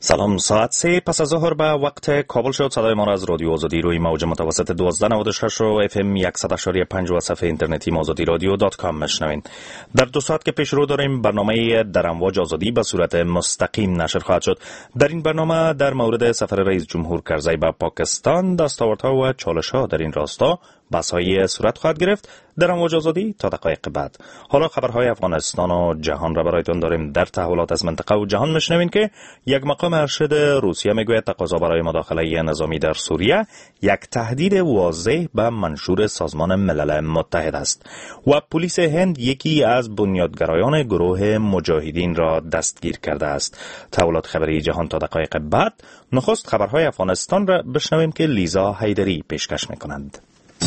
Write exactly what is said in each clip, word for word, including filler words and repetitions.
سلام. ساعت سه پس از ظهر به وقت کابل شد. صدای ما را از رادیو آزادی روی موج متوسط دوازده نود و شش و اف ام صد و پنج و صفحه اینترنتی آزادی رادیو دات کام میشنوین. در دو ساعت که پیش رو داریم برنامه در امواج آزادی به صورت مستقیم نشر خواهد شد. در این برنامه در مورد سفر رئیس جمهور کرزی به پاکستان، دستاوردها و چالش‌ها در این راستا بحث‌های صورت خواهد گرفت. در امواج آزادی تا دقایق بعد. حالا خبرهای افغانستان و جهان را برایتون داریم. در تحولات از منطقه و جهان میشنوین که یک مقام ارشد روسیه میگوید تقاضا برای مداخله نظامی در سوریه یک تهدید واضح به منشور سازمان ملل متحد است. و پلیس هند یکی از بنیادگرایان گروه مجاهدین را دستگیر کرده است. تحولات خبری جهان تا دقایق بعد. نخست خبرهای افغانستان را بشنویم که لیزا حیدری پیشکش میکنند.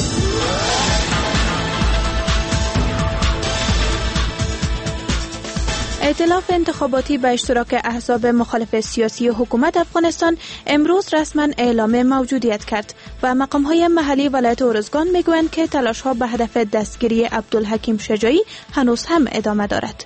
ائتلاف انتخاباتی به اشتراک احزاب مخالف سیاسی حکومت افغانستان امروز رسما اعلام موجودیت کرد و مقام‌های محلی ولایت ارزگان میگویند که تلاش‌ها به هدف دستگیری عبدالحکیم شجاعی هنوز هم ادامه دارد.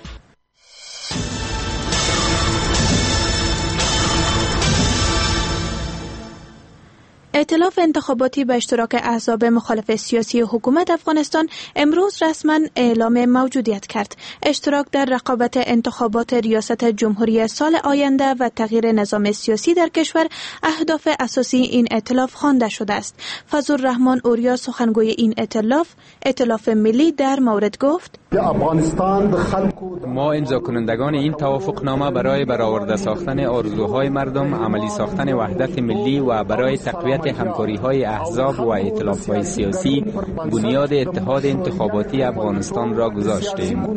ائتلاف انتخاباتی به اشتراک احزاب مخالف سیاسی حکومت افغانستان امروز رسما اعلام موجودیت کرد. اشتراک در رقابت انتخابات ریاست جمهوری سال آینده و تغییر نظام سیاسی در کشور اهداف اساسی این ائتلاف خوانده شده است. فضلالرحمن اوریا سخنگوی این ائتلاف، ائتلاف ملی، در مورد گفت: ما امضا کنندگان این توافقنامه برای برآورده ساختن آرزوهای مردم، عملی ساختن وحدت ملی و برای تقویت همکاری‌های احزاب و ائتلاف‌های سیاسی بنیاد اتحاد انتخاباتی افغانستان را گذاشتیم.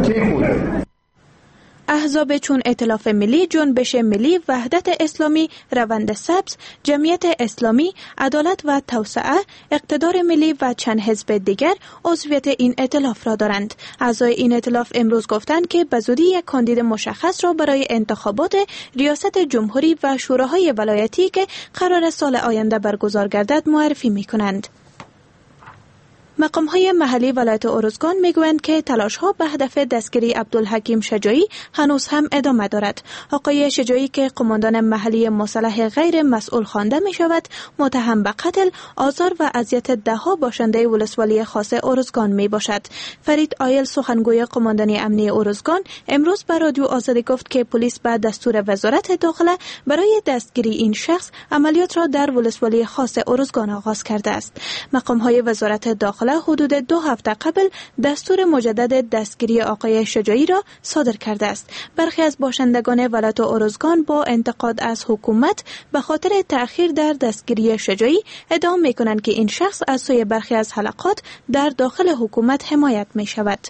احزاب چون ائتلاف ملی، جنبش ملی، وحدت اسلامی، روند سبز، جمعیت اسلامی، عدالت و توسعه، اقتدار ملی و چند حزب دیگر عضویت این ائتلاف را دارند. اعضای این ائتلاف امروز گفتند که به زودی یک کاندید مشخص را برای انتخابات ریاست جمهوری و شوراهای ولایتی که قرار سال آینده برگزار گردد معرفی می‌کنند. مقام‌های محلی ولایت ارزگان میگویند که تلاش‌ها به هدف دستگیری عبدالحکیم شجاعی هنوز هم ادامه دارد. آقای شجاعی که قماندان محلی مسلح غیر مسئول خوانده می‌شود، متهم به قتل، آزار و اذیت ده‌ها باشنده ولسوالی خاص ارزگان میباشد. فرید آیل سخنگوی قماندانی امنی ارزگان امروز به رادیو آزادی گفت که پلیس به دستور وزارت داخله برای دستگیری این شخص عملیات را در ولسوالی خاص ارزگان آغاز کرده است. مقام‌های وزارت داخله حدود دو هفته قبل دستور مجدد دستگیری آقای شجاعی را صادر کرده است. برخی از باشندگان ولایت ارزگان با انتقاد از حکومت به خاطر تأخیر در دستگیری شجاعی ادعا می‌کنند که این شخص از سوی برخی از حلقات در داخل حکومت حمایت می‌شود.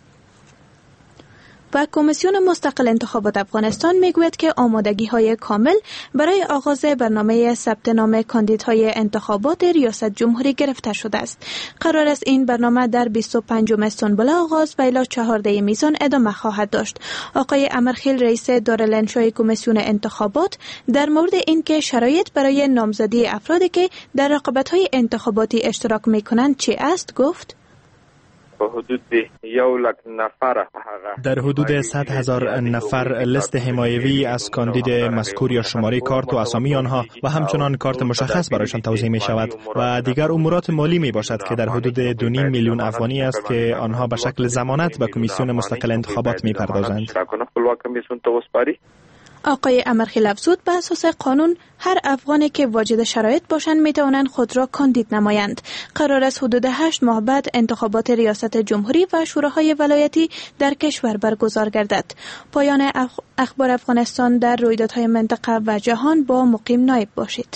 و کمیسیون مستقل انتخابات افغانستان میگوید که آمادگی‌های کامل برای آغاز برنامه ثبت نام کاندیدهای انتخابات ریاست جمهوری گرفته شده است. قرار است این برنامه در بیست و پنجم سنبله آغاز و الی چهاردهم میزان ادامه خواهد داشت. آقای امرخیل رئیس دارالانشای کمیسیون انتخابات در مورد اینکه شرایط برای نامزدی افرادی که در رقابت‌های انتخاباتی اشتراک می‌کنند چی است گفت: حدود یو لک نفر در حدود صد هزار نفر لیست حمایوی از کاندید مذکور یا شماره کارت و اسامی آنها و همچنان کارت مشخص برایشان توزیع می شود و دیگر امورات مالی می باشد که در حدود دو نیم میلیون افغانی است که آنها به شکل ضمانت به کمیسیون مستقل انتخابات می پردازند. آقای امرخیل افزود به اساس قانون هر افغانی که واجد شرایط باشند می توانند خود را کاندید نمایند. قرار است حدود هشت ماه بعد انتخابات ریاست جمهوری و شوراهای ولایتی در کشور برگزار گردد. پایان اخبار افغانستان. در رویدادهای منطقه و جهان با مقیم نایب باشید.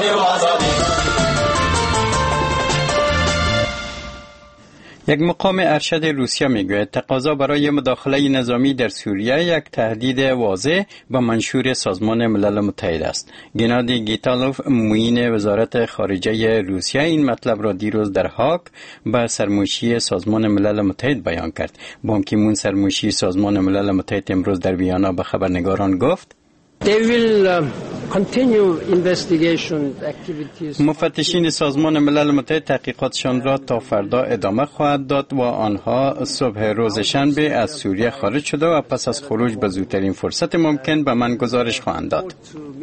یک مقام ارشد روسیه میگوید تقاضا برای مداخله نظامی در سوریه یک تهدید واضح به منشور سازمان ملل متحد است. گنادی گیتالوف معین وزارت خارجه روسیه این مطلب را دیروز در هاگ به سرمایشی سازمان ملل متحد بیان کرد. بان کی مون سرمایشی سازمان ملل متحد امروز در ویانا به خبرنگاران گفت: They will uh, مفتشین سازمان ملل متحد تحقیقاتشان را تا فردا ادامه خواهد داد و آنها صبح روز شنبه از سوریه خارج شده و پس از خروج به زودترین فرصت ممکن به من گزارش خواهند داد.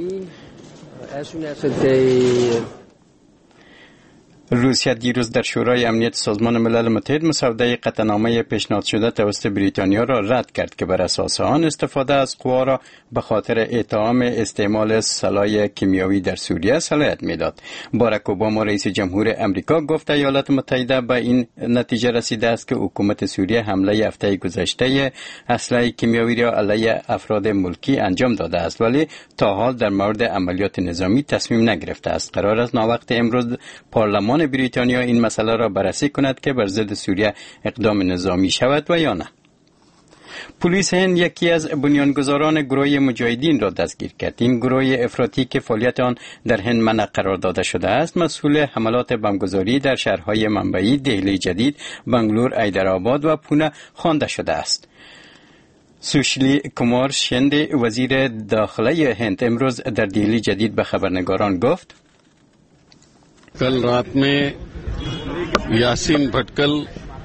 روسیه دیروز در شورای امنیت سازمان ملل متحد مسوده قطعنامه پیشنهاد شده توسط بریتانیا را رد کرد که بر اساس آن استفاده از قوا را به خاطر اتهام استعمال سلاح کیمیایی در سوریه صلاحیت میداد. باراک اوباما رئیس جمهور امریکا گفت ایالات متحده به این نتیجه رسیده است که حکومت سوریه حمله هفته گذشته اسلحه کیمیایی را علیه افراد ملکی انجام داده است ولی تا حال در مورد عملیات نظامی تصمیم نگرفته است. قرار است ناوقت امروز پارلمان بریتانیا این مسئله را بررسی کند که بر ضد سوریه اقدام نظامی شود و یا نه. پلیس هند یکی از بنیانگذاران گروه مجاهدین را دستگیر کرد. این گروه افراطی که فعالیت آن در هند منع قرار داده شده است مسئول حملات بمبگذاری در شهرهای منبعی دهلی جدید، بنگلور، حیدرآباد و پونه خوانده شده است. سوشلی کمار شنده وزیر داخله هند امروز در دهلی جدید به خبرنگاران گفت کل رات میں یاسین بھٹکل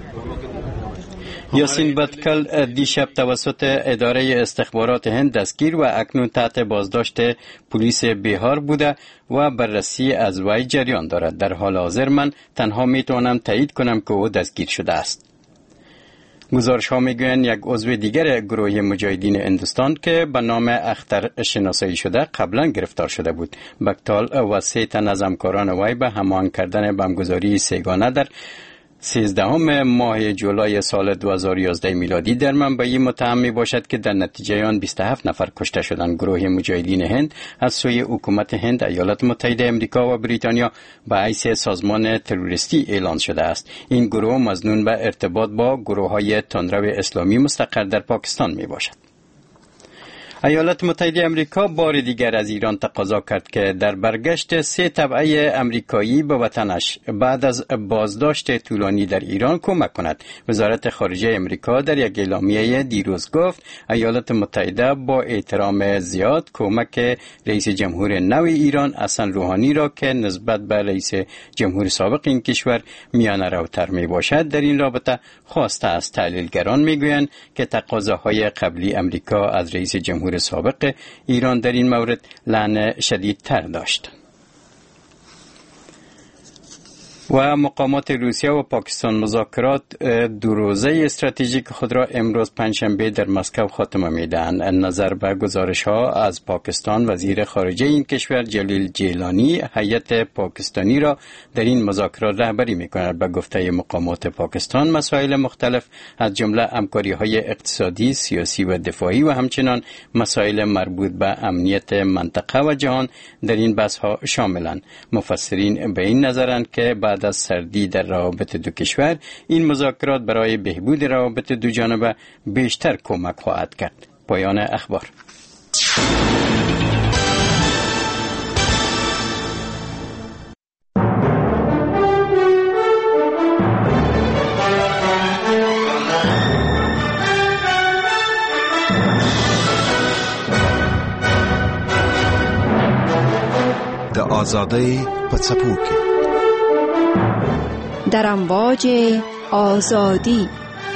یاسین بھٹکل دیشب توسط اداره استخبارات هند دستگیر و اکنون تحت بازداشت پلیس بیهار بوده و بررسی از وی جریان دارد. در حال حاضر من تنها میتوانم تایید کنم که او دستگیر شده است. گزارش ها میگویند یک عضو دیگر گروه مجاهدین هندوستان که به نام اختر شناسایی شده قبلا گرفتار شده بود. بکتال و سه تن از همکاران وی به هماهنگ کردن بمبگذاری سه‌گانه در سیزدهم ماه جولای سال دو هزار و یازده میلادی در منبعی متهم می باشد که در نتیجه آن بیست و هفت نفر کشته شدند. گروه مجاهدین هند از سوی حکومت هند، ایالات متحده آمریکا و بریتانیا به حیث سازمان تروریستی اعلان شده است. این گروه مظنون به ارتباط با گروه‌های تندرو اسلامی مستقر در پاکستان می باشد. ایالات متحده آمریکا بار دیگر از ایران تقاضا کرد که در برگشت سه تبعه آمریکایی به وطنش بعد از بازداشت طولانی در ایران کمک کند. وزارت خارجه آمریکا در یک اعلامیه دیروز گفت ایالات متحده با احترام زیاد کمک رئیس جمهور نو ایران حسن روحانی را که نسبت به رئیس جمهور سابق این کشور میانه روتر می باشد در این رابطه خواسته است. تحلیلگران میگویند که تقاضاهای قبلی آمریکا از رئیس جمهور سابق ایران در این مورد لعن شدیدتر داشت. و مقامات روسیه و پاکستان مذاکرات دو روزه استراتژیک خود را امروز پنجشنبه در مسکو خاتمه میدهند. نظر به گزارش ها از پاکستان، وزیر خارجه این کشور جلیل جیلانی هیئت پاکستانی را در این مذاکرات رهبری میکند. به گفته مقامات پاکستان مسائل مختلف از جمله همکاری های اقتصادی، سیاسی و دفاعی و همچنین مسائل مربوط به امنیت منطقه و جهان در این بحث ها شاملند. مفسرین به این نظرند که بعد از سردی در روابط دو کشور این مذاکرات برای بهبود روابط دو جانبه بیشتر کمک خواهد کرد. پایان اخبار. د آزادۍ په څپو کې در امواج آزادی.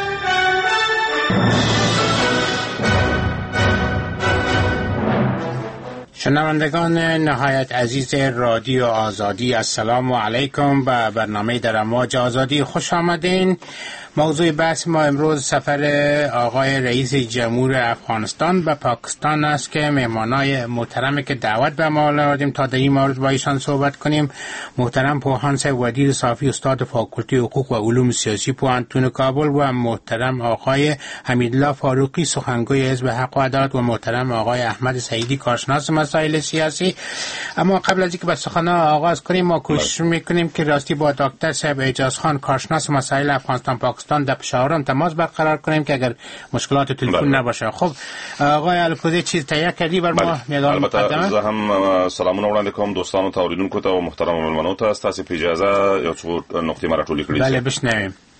شنوندگان نهایت عزیز رادیو آزادی، السلام علیکم. به برنامه در امواج آزادی خوش آمدین. موضوع بحث ما امروز سفر آقای رئیس جمهور افغانستان به پاکستان است که مهمانای محترمی که دعوت به ما آوردیم تا در این مورد با ایشان صحبت کنیم محترم پوهان صاحب ودید صافی، استاد فاکولته حقوق و علوم سیاسی پوهنتون کابل و محترم آقای حمیدالله فاروقی سخنگوی حزب حق و عدالت و محترم آقای احمد سعیدی کارشناس مسائل سیاسی. اما قبل از اینکه به سخن آغاز کنیم ما کوشش میکنیم که راستی با دکتر صاحب اعجاز خان کارشناس مسائل افغانستان پاکستان در پشاور هم تماس برقرار کنیم که اگر مشکلات تلفن نباشه. خب آقای الکوزی چیز تهیه کردی بر ما میدان مقدمه؟ زه هم سلامونه وړاندې کوم دوستانو ته اوریدونکو ته او محترم مېلمنو ته. ستاسو په اجازه یو څو نقطې ما راټولې کړې. بله بشنویم.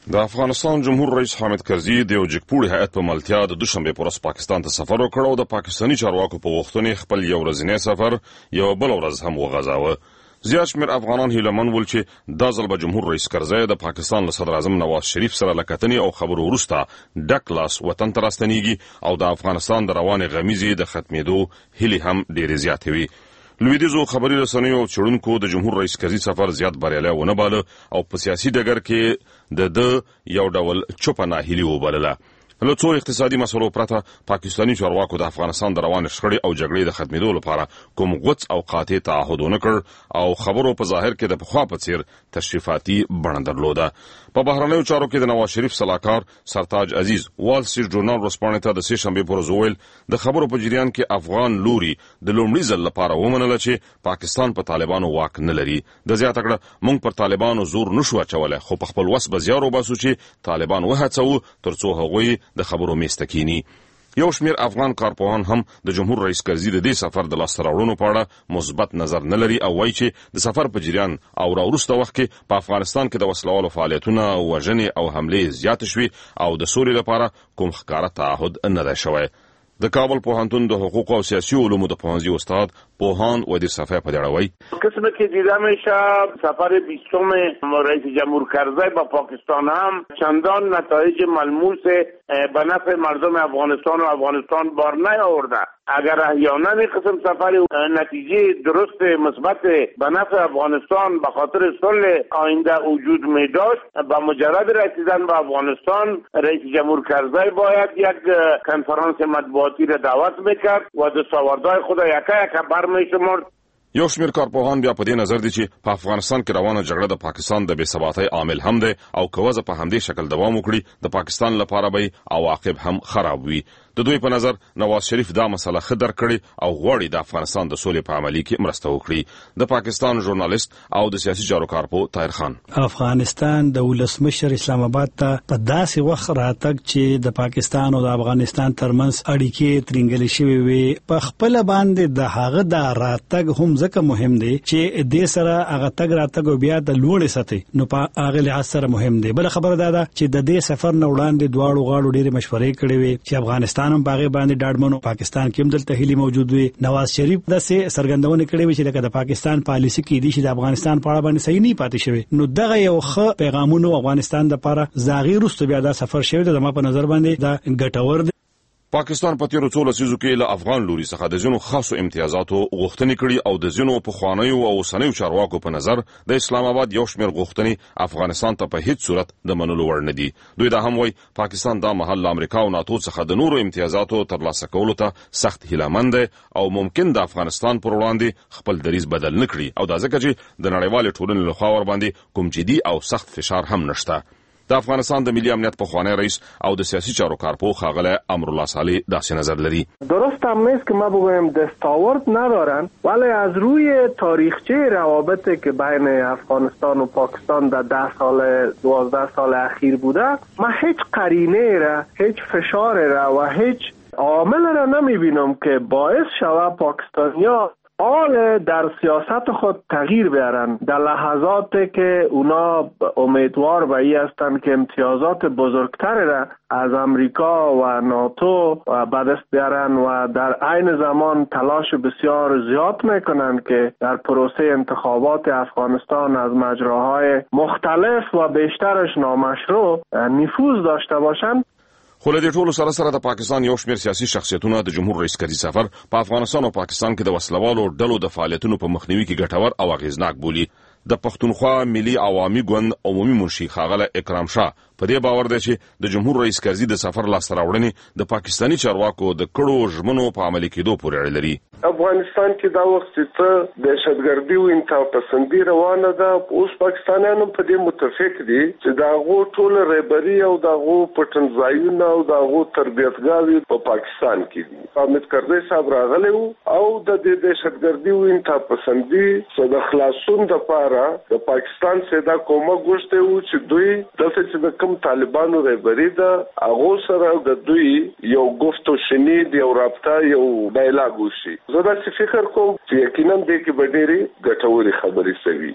د افغانستان جمهور رئیس حامد کرزي د یو جګپوړي هیئت په ملتیا د دوشنبه پر ورځ پاکستان ته سفر وکړ او د پاکستاني چارواکو په غوښتنې خپل یو ورځنی سفر یو بل ورځ هم وغځاوه. زیات شمېر افغانان هیلهمن ول چې دا ځل به جمهور رئیس کرزي د پاکستان له صدر اعظم نواز شریف سره لکتنې او خبرو وروسته ډک لاس وطن ته راستنېږي او د افغانستان د روانې غمیزې د ختمېدو هیلې هم ډېرې زیاتې وي. لویدیځو خبري رسنیو او څېړونکو د جمهور رئیس کرزي سفر زیات بریالی ونه باله او په سیاسي ډګر کې د ده یو ډول چوپه ناهیلي وبلله. له څو اقتصادي مسلو پرته پاکستاني چارواکو د افغانستان د روانې شخړې او جګړې د ختمېدو لپاره کوم غوڅ او قاطع تعهد ونه کړ او خبرو په ظاهر کې د پخوا په څیر تشریفاتي بڼه درلوده. په بهرنیو چارو کې د نواز شریف سلاکار سرتاج عزیز وال سټریټ ژورنال ورځپاڼې ته د سې شنبې پر ورځ وویل د خبرو په جریان کې افغان لوري د لومړي ځل لپاره ومنله چې پاکستان په طالبانو واک نه لري. د زیاته کړه موږ پر طالبانو زور نشو اچولی خو په خپل وس به زیار وباسو چې طالبان وهڅوو ترڅو هغوی د خبرو میسته کینی. یو شمیر افغان کارپوهان هم د جمهور رئیس کرزي د دې سفر د لاسته راوړنو په اړه مثبت نظر نه لري او وایي چې د سفر په جریان او راوروسته وخت کې په افغانستان کې د وسلوالو فعالیتونه وژنې او حملې زیات شوي او د سولې لپاره کوم ښکاره تعهد نه دی شوی. د کابل پوهنتون د حقوق او سیاسي علومو د پوهنځي استاد پوهان ودیر صفحه په اړه وایي قسمه که دیده میشه سفر بیستم رئیس جمهور کرزی با پاکستان هم چندان نتایج ملموس به نفع مردم افغانستان و افغانستان بار نیاورده. اگر احیانا این قسم سفر نتیجه درست مثبت به نفع افغانستان به خاطر صلح آینده وجود می داشت با مجرد رسیدن به افغانستان رئیس جمهور کرزی باید یک کنفرانس مطبوعاتی را دعوت میکرد و دستاوردهای خود یکه یکه بر می شمرد. یو شمیر کارپوهان بیا په دې نظر دي چې په افغانستان کې روانه جګړه د پاکستان د بې ثباتۍ عامل هم دی او که وضع په همدې شکل دوام وکړي د پاکستان لپاره به عواقب هم خراب وي. د دوی په نظر نواز شریف دا مسله ښه درک کړې او غواړي د افغانستان د سولې په عملي کې مرسته وکړي. د پاکستان ژورنالیست او د سیاسي چارو کارپو طاهر خان افغانستان د ولسمشر اسلام آباد ته په داسې وخت راتګ چې د پاکستان او د افغانستان ترمنځ اړیکې ترنګلې شوې وي په خپل باندې د هغه د راتګ هم ځکه مهم دی چې د سره هغه تګ راتګ او بیا د لوړې سطح نو په هغه لحاظ سره مهم دی. بل خبره دا ده چې د دې سفر نه وړاندې دواړو غاړو ډېرې مشورې کړې وي چې افغانستان هم باغې باندې ډاډمنو پاکستان کې هم دلته هلي موجود وي. نواز شریف داسې سرګندونه کړې وي چې لکه د پاکستان پالیسي کې دي چې د افغانستان په اړه باندې صحیح نه پاتې شوی. نو دغه یو ښه پیغامونه افغانستان لپاره زاغي رسته بیا دا سفر شوی د ما په نظر باندې دا ګټور دی. پاکستان په تیرو څو لسیزو کې له افغان لوري څخه د ځینو خاصو امتیازاتو غوښتنې کړي او د ځینو پخوانیو او اوسنیو چارواکو په نظر د اسلام آباد یو شمیر غوښتنې افغانستان ته په هیڅ صورت د منلو وړ نه دي. دوی دا هم وایي پاکستان دا مهال له امریکا او ناتو څخه د نورو امتیازاتو ترلاسه کولو ته سخت هیلهمند دی او ممکن د افغانستان پر وړاندې خپل دریځ بدل نه کړي او دا ځکه چې د نړیوالې ټولنې لخوا ورباندې کوم جدي او سخت فشار هم نشته. د افغانستان د ملي امنیت پخوانی رئیس او د سیاسي چارو کارپو ښاغلی امرالله صالح داسې نظر لري. درست هم نیست که ما بگویم دستاورد ندارن ولی از روی تاریخچه روابطی که بین افغانستان و پاکستان در ده سال دوازده سال اخیر بوده ما هیچ قرینه را هیچ فشار را و هیچ عامل را نمیبینم که باعث شوه پاکستانیا حال در سیاست خود تغییر بیارن در لحظاتی که اونا امیدوار به این هستند که امتیازات بزرگتر را از امریکا و ناتو به دست بیارن و در عین زمان تلاش بسیار زیاد میکنن که در پروسه انتخابات افغانستان از مجراهای مختلف و بیشترش نامشروع نفوذ داشته باشند. خو له دې ټولو سره سره د پاکستان یو شمیر سیاسي شخصیتونه د جمهور رئیس کرزي سفر په افغانستان او پاکستان کې د وسلوالو ډلو د فعالیتونو په مخنیوي کې ګټور او اغیزناک بولي. د پښتونخوا ملي عوامي ګوند عمومي منشي ښاغلی اکرام شاه په دې باور دی چې د جمهور رئیس کرزي د سفر لاسته راوړنې د پاکستاني چارواکو د کړو ژمنو په عملي کېدو پورې اړه لري. افغانستان کې دا وخت چې دهشتګردي او انتها پسندي روانه ده اوس پاکستانیان په دې متفق دي چې دا غو ټول رهبری او دا غو پټنځایونه او دا غو تربیتګاوي په پاکستان کې دي. حامد کرزي صاحب راغلی او د دې دهشتګردي او انتها پسندي څخه د خلاصون لپاره د پاکستان سره دا کومه غوښته و چې دوی دلته چې د کوم طالبانو رهبری ده هغه سره د دوی یو گفتو شنید یو رابطه یو ډایلاګ وشي. زه دا فکر کوم چې یقینا دې کې به ډېری ګټورې خبرې شوي.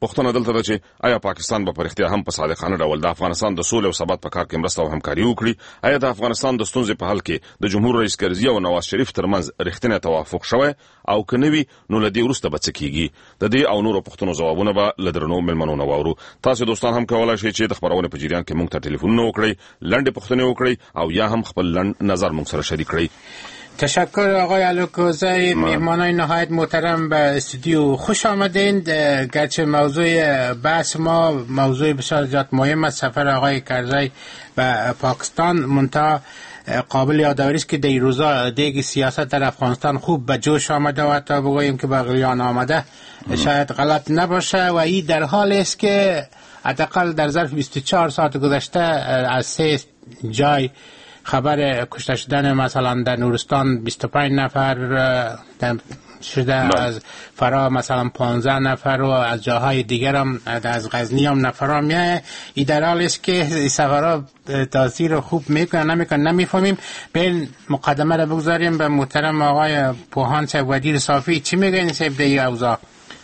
پښتنه دلته ده چې آیا پاکستان به په اړتیا هم په صادقانه ډول د افغانستان د سولې او ثبات په کار کې مرسته او همکاري وکړي؟ آیا د افغانستان د ستونزې په حل کې د جمهور رئیس کرزي او نواز شریف ترمنځ رښتینی توافق شوی او که نه وي نو له دې وروسته به څه کیږي؟ د دې او نورو پوښتنو ځوابونه به له درنو مېلمنو نه واورو. تاسو دوستان هم کولی شئ چې د خپرونې په جریان کې موږ ته ټلیفونونه وکړئ، لنډې پوښتنې وکړئ او یا هم خپل لنډ نظر موږ سره شریک کړئ. تشکر آقای الوکوزی، مهمانای نهایت محترم به استودیو خوش آمدین. گرچه موضوع بحث ما موضوع بسیار زیاد مهم است، سفر آقای کرزی به پاکستان، منتها قابل یادآوری است که در روزا دیگه سیاست در افغانستان خوب به جوش آمده و حتی بگوییم که به غلیان آمده، شاید غلط نباشه و این در حال است که حداقل در ظرف بیست و چهار ساعت گذشته از سه جای خبر کشته شدن مثلا در نورستان بیست و پنج نفر شده، از فرا مثلا پانزده نفر و از جاهای دیگر هم از غزنی هم نفر هم میه. این در حال است که سفرها تاثیر خوب میکنن نمیکنن نمیفهمیم. به مقدمه را بگذاریم به محترم آقای پوهان صاحب وزیر صافی. چی میگه این صاحب در این اوضاع؟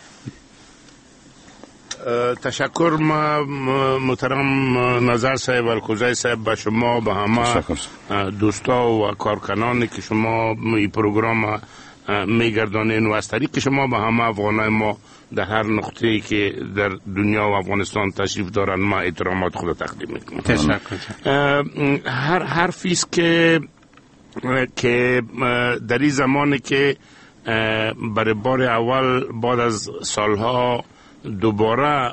تشکر ما محترم نظر صاحب الکوزی صاحب به شما، به همه دوستا و کارکنانی که شما این پروگرام میگردانین و از طریق شما به همه افغانای ما در هر نقطه‌ای که در دنیا و افغانستان تشریف دارن ما احترامات خود تقدیم میکنم. تشکر. هر حرفی است که که در این زمانی که برای بار اول بعد از سالها دوباره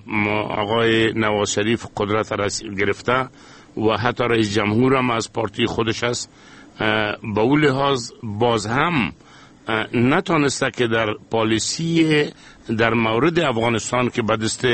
آقای نواز شریف قدرت را گرفته و حتی رئیس جمهور هم از پارتی خودش است، با اون لحاظ باز هم نتانسته که در پالیسی در مورد افغانستان که به دست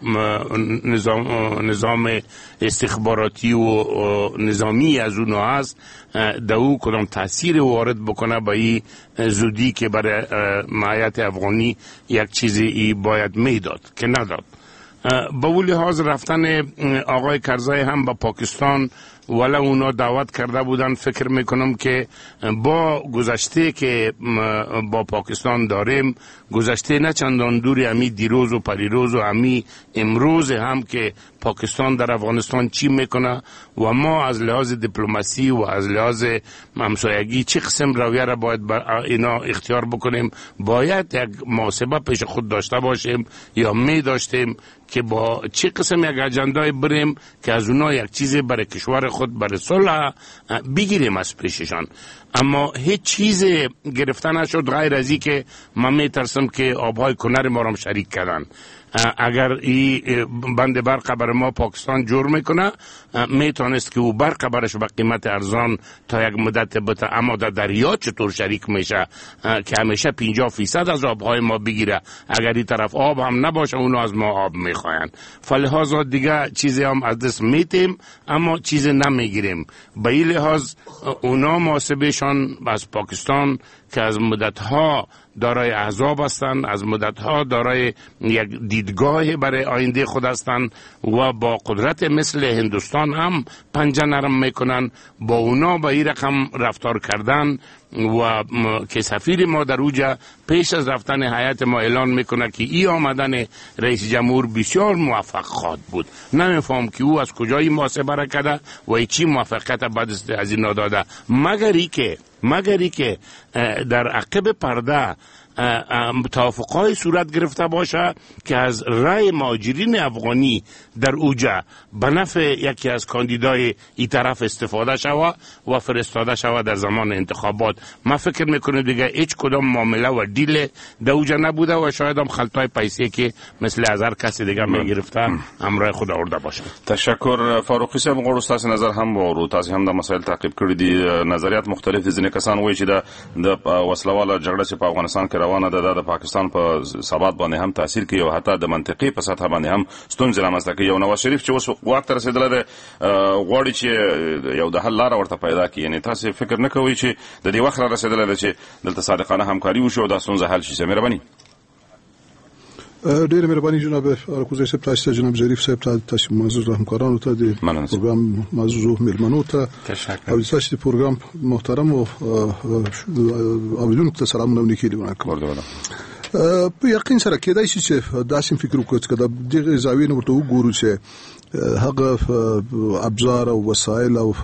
نظام, نظام استخباراتی و نظامی از اون هست دو کدام تاثیر وارد بکنه به این زودی که برای معیت افغانی یک چیزی باید میداد که نداد. با اون لحاظ رفتن آقای کرزی هم به پاکستان ولی اونا دعوت کرده بودن، فکر میکنم که با گذشته که با پاکستان داریم، گذشته نه چندان دوری، همی دیروز و پریروز و همی امروز هم که پاکستان در افغانستان چی میکنه و ما از لحاظ دیپلماسی و از لحاظ همسایگی چه قسم رویه را باید بر اینا اختیار بکنیم، باید یک محاسبه پیش خود داشته باشیم یا می داشتیم که با چه قسم یک اجندای بریم که از اونا یک چیزی برای کشور خود برای صلح بگیریم از پیششان. اما هیچ چیز گرفته نشد غیر از این که من میترسم که آبهای کنر ما را شریک کردن. اگر این بند برق بر ما پاکستان جور میکنه میتونست که او برق برش به قیمت ارزان تا یک مدت بته، اما در دریا چطور شریک میشه که همیشه پنجاه فیصد از آبهای ما بگیره؟ اگر این طرف آب هم نباشه اونا از ما آب میخواین، فلحاظا دیگه چیزی هم از دست میتیم اما چیزی نمیگیریم. به این لحاظ اونا محاسبهشان از پاکستان که از مدتها دارای احزاب هستند، از مدتها دارای یک دیدگاه برای آینده خود هستند و با قدرت مثل هندوستان هم پنجه نرم میکنن، با اونا با این رقم رفتار کردن و که سفیر ما در اوجا پیش از رفتن هیئت ما اعلان میکنه که ای آمدن رئیس جمهور بسیار موفق خواهد بود. نمیفهم که او از کجای محاسبه را کرده و چی موفقیت بعد از این داده، مگر ای که مگر ای که در عقب پرده توافقهای صورت گرفته باشه که از رای مهاجرین افغانی در اوجا به نفع یکی از کاندیدای این طرف استفاده شود و فرستاده شود در زمان انتخابات. من فکر میکنم دیگه هیچ کدام معامله و دیل در اوجا نبوده و شاید هم خلطای پیسی که مثل از هر کسی دیگه میگرفته همراه خود آورده باشه. تشکر. فاروقی صاحب غواړو ستاسو نظر هم واورو. تاسو هم د مسایل تعقیب کړی دي، نظریات مختلف دي. ځینې کسان وایي چې د وسلواله جګړه چې په افغانستان کې روانه ده د پاکستان په ثبات باندې هم تاثیر کوي او حتی د منطقي په سطح باندې هم ستونزې رامنځته کوي. یو نواز شریف چې اوس واک ته رسېدلی دی غواړي چې یو د حل لاره ورته پیدا کړي. یعنې تاسې فکر نه کوئ چې د دې وخت را رسېدلی دی چې دلته صادقانه همکاري وشي او دا ستونزه حل شي؟ مهرباني. ډېر مهرباني جناب الکوزی صاحب، تاسو ته جناب ظریف صاحب ته، تاسو معزز همکارانو ته، د پروګرام معزز مېلمنو ته او تاسو د پروګرام محترم او اوریدونکو ته سلامونه او نیکي دي ورکوم. په یقین سره کېدای شي چې داسې فکر وکړو چې د دغه زاویې نه ورته وګورو چې هغه ابزار او وسایل او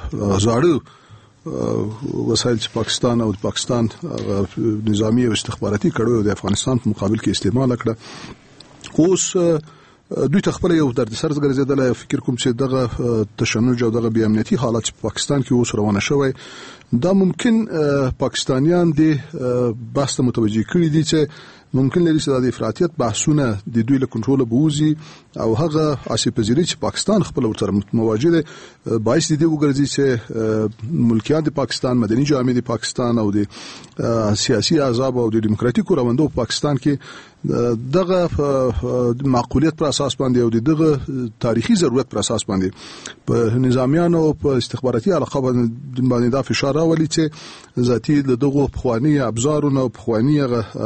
زاړه وسایل چې پاکستان او پاکستان نظامی او استخباراتي کړو د افغانستان په مقابل کې استعمال کړه اوس دوی تخپل یو دردسر ګرځیدل فکر کوم چې دغه تشنج او دغه بې امنیتي حالات په پاکستان کې اوس روانه شوی دا ممکن پاکستانیان د بحث متوجي کړي دي چې ممکن لري چې د افراطیت بحثونه د دوی له کنټرول بوزي او هغه اسپزيري چې پاکستان خپل ورته مواجه دي باعث دي وګرځي چې ملکیان د پاکستان مدني جامعه د پاکستان او د سیاسي احزاب او د دیموکراتیکو روندو په پاکستان کې دغه معقولیت پر اساس باندې او دغه تاریخي ضرورت پر اساس باندې په نظامیانو په استخباراتي علاقه باندې دا فشار راولي چې ذاتي دغه خواني ابزارونه خواني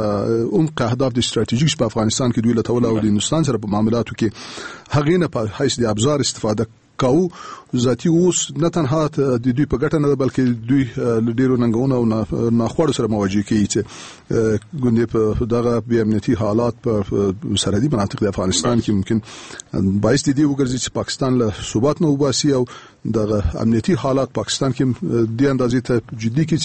عمق اهداف د استراتیژیک په افغانستان کې دوی له توله او د هندستان سره په معاملاتو کې هغه نه په حیث د ابزار استفاده کاو ذاتي اوس نه تنها د دوی په ګټه نه بلکې دوی له ډیرو ننګونو او ناخوړو سره مواجه کیږي چې ګوندې په دغه بې امنیتي حالات په سرحدي مناطق د افغانستان کې ممکن باعث دي وګرځي چې پاکستان له ثبات نه وباسي او دغه امنیتي حالات پاکستان کې د اندازې ته جدي کې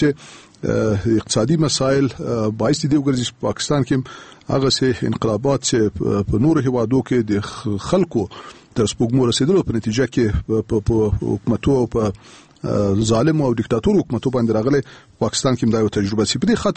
چې اقتصادي مسایل باعث دي وګرځي چې پاکستان کې هغه سه انقلابات چې په نور هیوادو کې د خلکو تر سپوږمۍ رسیدلو په نتیجه کې په حکومتو او په ظالم او دیکتاتور حکومتو باندې راغلي پاکستان کې مدایو تجربه سي په دې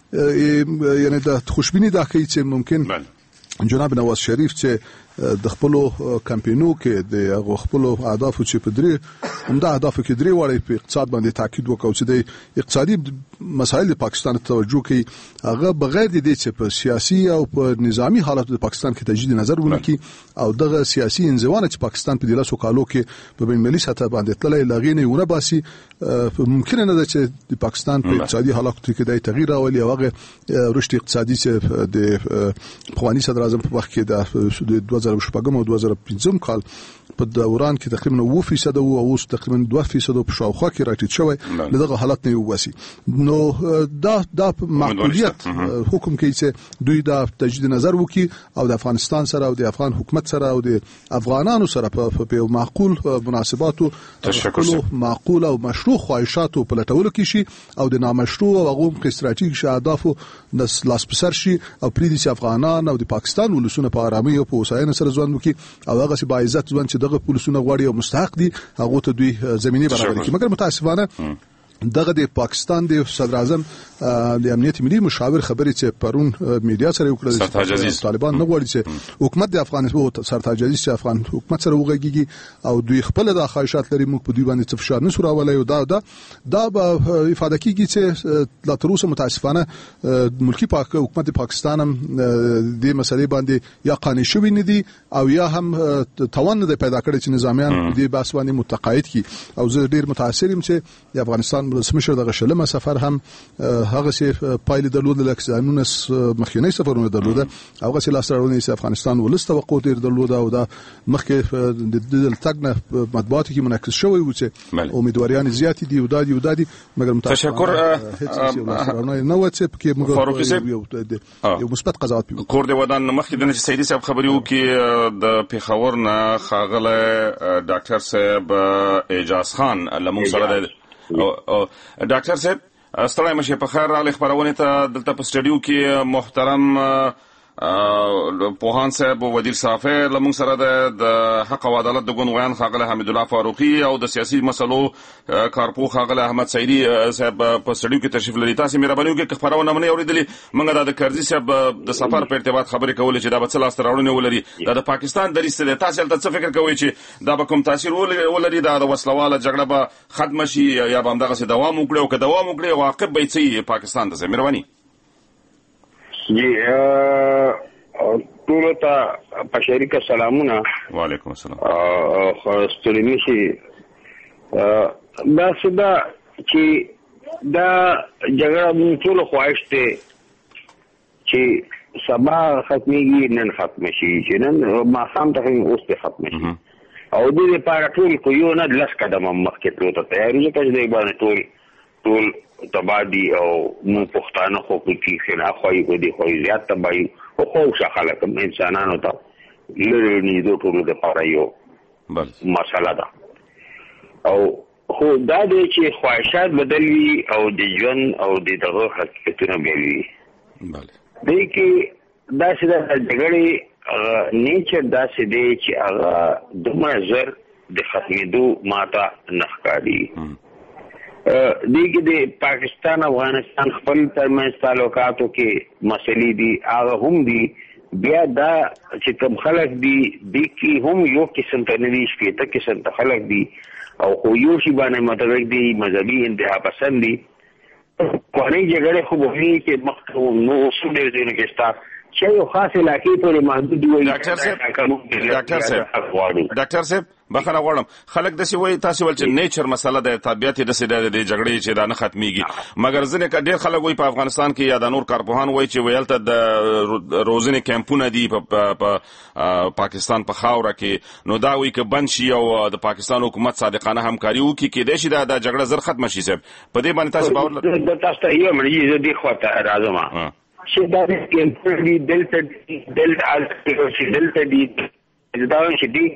خاطر یعنی د خوشبینی دا کوي چې ممکن جناب نواز شریف چې د خپل کمپاینو کې د خپل اهداف چې په درې همدا اهداف کې درې وړي په اقتصاد باندې تاکید وکاو چې د اقتصادي مسایل د پاکستان توجه کوي هغه بغیر د دې چې په سیاسي او په نظامی حالت د پاکستان کې تجدید نظر ونکي او دغه سیاسي انزوانه چې پاکستان په دلاسو کالو کې په بین ملي سطح باندې تللی لاغینه ونه باسي ممکن نه ده چې د پاکستان په اقتصادي حالت کې د تغییر راولي او هغه رشد اقتصادي چې د افغاني صدر اعظم په وخت کې د دوه هزار شپږم او دوه هزار پنځم کال په دوران کې تقریبا اوه فیصد او اوس تقریبا دوه فیصد په شاوخوا کې راټیټ شوی دغه حالت نه وباسي نو دا د معقولیت حکم کوي چې دوی دا تجدید نظر وکي او د افغانستان سره او د افغان حکومت سره او د افغانانو سره په معقول مناسباتو تشکل معقول او مشروع خواهشاتو په لټولو کې شي او د نامشروع او غوم استراتیژیک اهدافو د لاس پسر شي او پریدي افغانان او د پاکستان ولسونه په آرامي او په وساینه سره ژوند وکي او هغه سي با عزت ژوند چې دغه پولیسونه غواړي او مستحق دي هغه ته دوی زميني برابر کړي مګر متاسفانه دغه د پاکستان د صدر اعظم د امنیت ملي مشاور خبرې چې پرون میډیا سره وکړه طالبان نه غواړي چې حکومت د افغانستان سرتاج عزیز چې افغان حکومت سره وغږیږي او دوی خپل د خواهشات لري موږ په دوی باندې څه فشار نه سورولای او دا دا دا به ifade کیږي چې لا تر اوسه متاسفانه ملکی پاک حکومت پاکستان هم د مسلې باندې یا قانع شوی نه دي او یا هم توان نه پیدا کړی چې نظامیان د بحث باندې متقاعد کی او زه ډیر متاثر یم چې د افغانستان رسمشر دغه شلمه سفر هم هغه سي پایله درلود لکسانونه مخکینی سفرونه درلود هغه سي لاسرونه سي افغانستان ولست توقع ډیر درلود او دا مخکې د تګنه مطبوعات کې منعکس شوی و چې امیدواریان زیات دي او دا دي او دا دي مګر تشکر نه و چې کې موږ یو مثبت قضاوت کور دی ودان مخکې د سیدی صاحب خبري وو کې د پیښور نه خاغله ډاکټر صاحب اعجاز خان لمون سره او ډاکټر صاحب ستړی مشه په خیر راغلی خبرونه ته دلته په سټډیو کې محترم پوهان صاحب او وزیر صافه لمون سره د حق او عدالت د ګوندوان خاغله حمید الله فاروقي او د سیاسي مسلو کارپو خاغله احمد سعیدی صاحب په سټډیو کې تشریف لري تاسو مهرباني وکړئ خبرونه منه اوریدلې موږ د کرزي صاحب د سفر په ارتباط خبرې کولې چې دا به څه لاس راوړنه ولري دا د پاکستان د ریسته تاسو ته څه فکر کوئ چې دا به کوم تاثیر ولري دا د وسلواله جګړه به ختم شي یا به همدغه څه دوام وکړي او که دوام وکړي واقع به څه پاکستان ته مهرباني جی ټول ته په شریکه سلامونه وعلیکم السلام خو ستړي نشي دا سدا چې دا جګړه موږ ټول خواهش ته چې سبا ختميږي نن ختم شي چې نن ما خام ته اوس ته ختم شي او دې لپاره ټول کو یو نه لس قدم مخکې تلو ته تیاری کوي چې باندې ټول ټول تبادی او مو پښتانه خو کې خنا خوای کو دي خو زیات تبای خو خو شخلک انسانانو ته لري نه ټول د پاره یو بل مسله ده او خو دا د چې خواهشات بدلوي او د ژوند او د دغه حقیقتونه بدلوي بله د کې دا چې د جګړې نیچر دا چې دی چې هغه دومره زر د ختمېدو ماته نښکاري دی کې د پاکستان افغانستان خپل ترمنځ تعلقاتو کې مسلې دي هغه هم دي بیا دا چې کوم خلک دي د کې هم یو قسم ته نه دي شپېته قسم ته خلک دي او خو یو شی باندې متفق دي مذهبي انتها پسند دي قواني جګړه خو به وي چې مخکې نو اصول دې نه کېستا چې یو خاص علاقې پورې محدود وي ډاکټر صاحب ډاکټر صاحب ډاکټر صاحب بخښنه غواړم خلک دسې وایي تاسو ول چې نیچر مسله د طبيعت دسې د جګړې چې دا نه ختميږي مګر ځنه ډېر خلک وایي په افغانستان کې یا د نور کارپوهان وایي چې ویلته د روزنې کیمپونه دي په پاکستان په خاوره کې نو دا وایي چې بند شي او د پاکستان حکومت صادقانه همکاري وکړي کې د شي د جګړه زر ختم شي صاحب په دې باندې تاسو باور لرئ د تاسو ته یو مړي زه دې خواته راځم چې دا کیمپونه دي دلته دلته چې دلته دي دا چې دي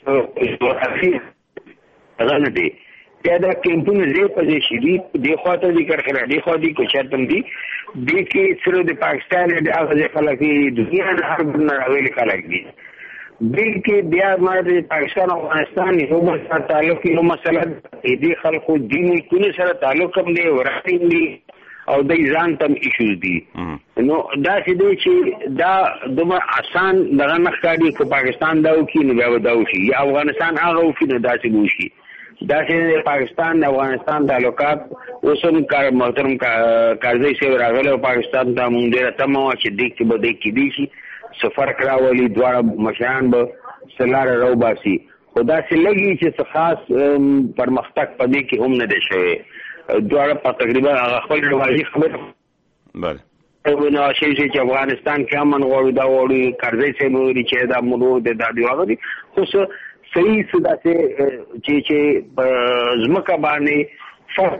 غلط دي دا کیمپونه زه په دې شي دي د خاطر ذکر کړه د خو دي کو شرطم دي د کې سره د پاکستان د هغه خلک دنیا نه هر بل راوېل خلک دي د کې بیا ماده پاکستان او افغانستان یو بل سره تعلق یو مسله دې خلکو دیني کونه سره تعلق هم دی ورته دي او د ځان تم ایشوز دي نو دا چې دی چې دا دومره آسان دغه نخکاری کو پاکستان دا وکي نو بیا دا وشي یا افغانستان هغه وکي نو دا چې وشي دا چې پاکستان د افغانستان تعلقات اوسم کار محترم کارزی سے راغله پاکستان ته مونږ ډیره تمه چې د کې بده کې دي شي سفر کراولي دواړه مشران به سلاره رو باسي خدا سي لګي چې خاص پرمختګ پدې کې هم نه دي شوی دواره په تقریبا هغه خپل روایي خبره بله نو شي چې افغانستان کې امن غوړي دا وړي کارځي سه وړي چې دا مونږ د دادی واغدي خو صحیح سدا چې چې چې زمکه باندې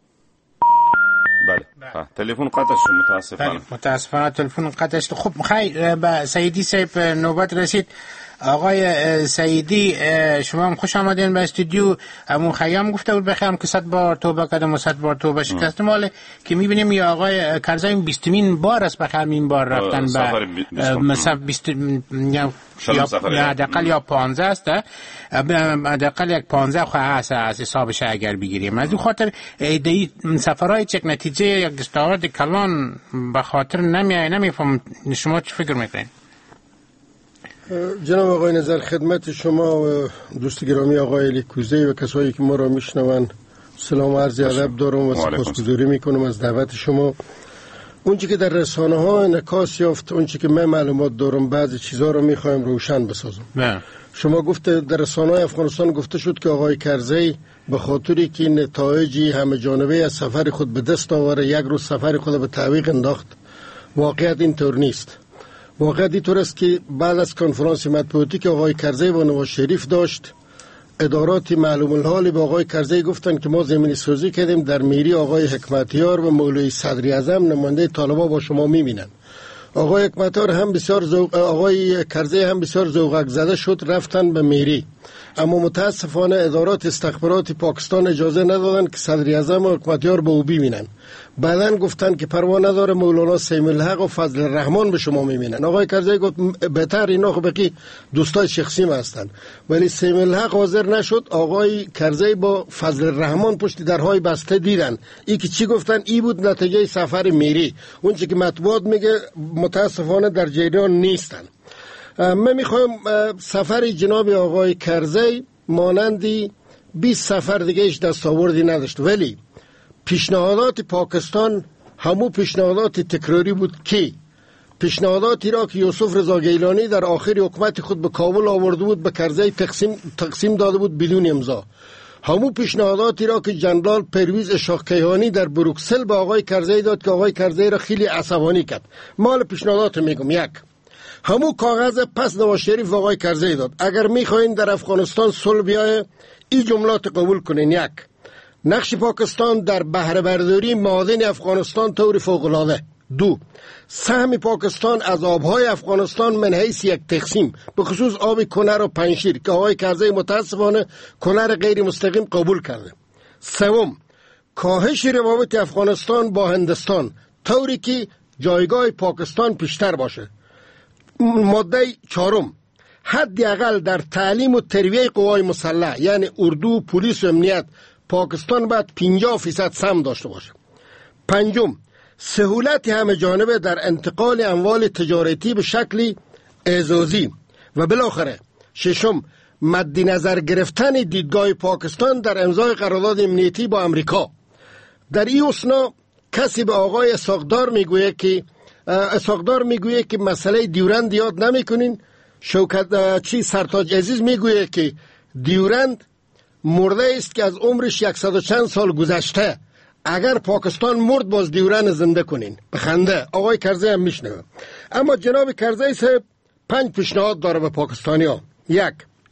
بله تلفن قطع شد متاسفانه متاسفانه تلفن قطع شد. خب خیلی به سیدی صاحب نوبت رسید. آقای سعیدی شما هم خوش آمدین به استودیو. همون خیام گفته بود بخیرم که صد بار توبه کردم و صد بار توبه شکست ماله که میبینیم یا آقای کرزی بیستمین بار است بخیرم این بار رفتن به مثلا بیست یا حداقل یا پانزده است حداقل یک پانزده خواه هست از حسابش اگر بگیریم از اون خاطر ایدهی سفرهای چک نتیجه یک دستاورد کلان به خاطر نمیای نمیفهم. شما چی فکر میکنین؟ جناب آقای نظر خدمت شما و دوست گرامی آقای لیکوزی و کسایی که ما را میشنوند سلام و عرض ادب دارم و سپاسگزاری میکنم از دعوت شما. اونچه که در رسانه ها انعکاس یافت، اونچه که من معلومات دارم، بعضی چیزها رو میخوایم روشن بسازم. نه. شما گفته در رسانه های افغانستان گفته شد که آقای کرزی به خاطری که نتایجی همه جانبه از سفر خود به دست آوره یک روز سفر خود به تعویق انداخت. واقعیت اینطور نیست. واقعیت اینطور است که بعد از کنفرانس مطبوعاتی که آقای کرزی با نواز شریف داشت، ادارات معلوم الحال به آقای کرزی گفتن که ما زمینی سازی کردیم در میری آقای حکمتیار و مولوی صدر اعظم نماینده طالبان با شما میبینن. آقای حکمتیار هم بسیار زوق، آقای کرزی هم بسیار ذوقک زده شد رفتن به میری، اما متاسفانه ادارات استخبارات پاکستان اجازه ندادن که صدر اعظم و حکمتیار به او ببینن. بعدن گفتن که پروا نداره مولانا سیم الحق و فضل الرحمن به شما میبینن. آقای کرزی گفت بهتر اینا خب بقی دوستای شخصی ما هستن، ولی سیم الحق حاضر نشد. آقای کرزی با فضل الرحمن پشت درهای بسته دیدن. ای که چی گفتن ای بود نتیجه سفر میری. اون چی که مطبوعات میگه متاسفانه در جریان نیستن. من میخوایم سفر جناب آقای کرزی مانندی بیست سفر دیگه ایش دستاوردی نداشت، ولی پیشنهادات پاکستان همو پیشنهادات تکراری بود که پیشنهاداتی را که یوسف رضا گیلانی در آخر حکومت خود به کابل آورده بود به کرزی تقسیم تقسیم داده بود بدون امضا. همو پیشنهاداتی را که جنرال پرویز اشاق کیهانی در بروکسل به آقای کرزی داد که آقای کرزی را خیلی عصبانی کرد. مال پیشنهادات میگم یک همو کاغذ پس نواز شریف آقای کرزی داد. اگر میخواین در افغانستان صلح بیایه این جملات قبول کنین: یک، نقش پاکستان در بهره برداری معادن افغانستان طور فوق‌العاده. دو، سهم پاکستان از آبهای افغانستان من حیث یک تقسیم، به خصوص آب کنر و پنشیر که آقای کرزی متاسفانه کنر غیر مستقیم قبول کرده. سوم، کاهش روابط افغانستان با هندستان طوری که جایگاه پاکستان پیشتر باشه. ماده چهارم، حداقل در تعلیم و تربیت قوای مسلح یعنی اردو، پلیس و امنیت پاکستان باید پنجاه فیصد سهم داشته باشه. پنجم، سهولت همه جانبه در انتقال اموال تجارتی به شکل اعزازی. و بالاخره ششم، مد نظر گرفتن دیدگاه پاکستان در امضای قرارداد امنیتی با امریکا. در این اثنا کسی به آقای اسحاقدار میگوید که اسحاقدار میگوید که مسئله دیورند یاد نمیکنین. شوکت چی سرتاج عزیز میگوید که دیورند مرده است که از عمرش یکصد و چند سال گذشته، اگر پاکستان مرد باز دیورند زنده کنین. بخنده آقای کرزی هم میشنوه. اما جناب کرزی صاحب پنج پیشنهاد داره به پاکستانی ها. یک،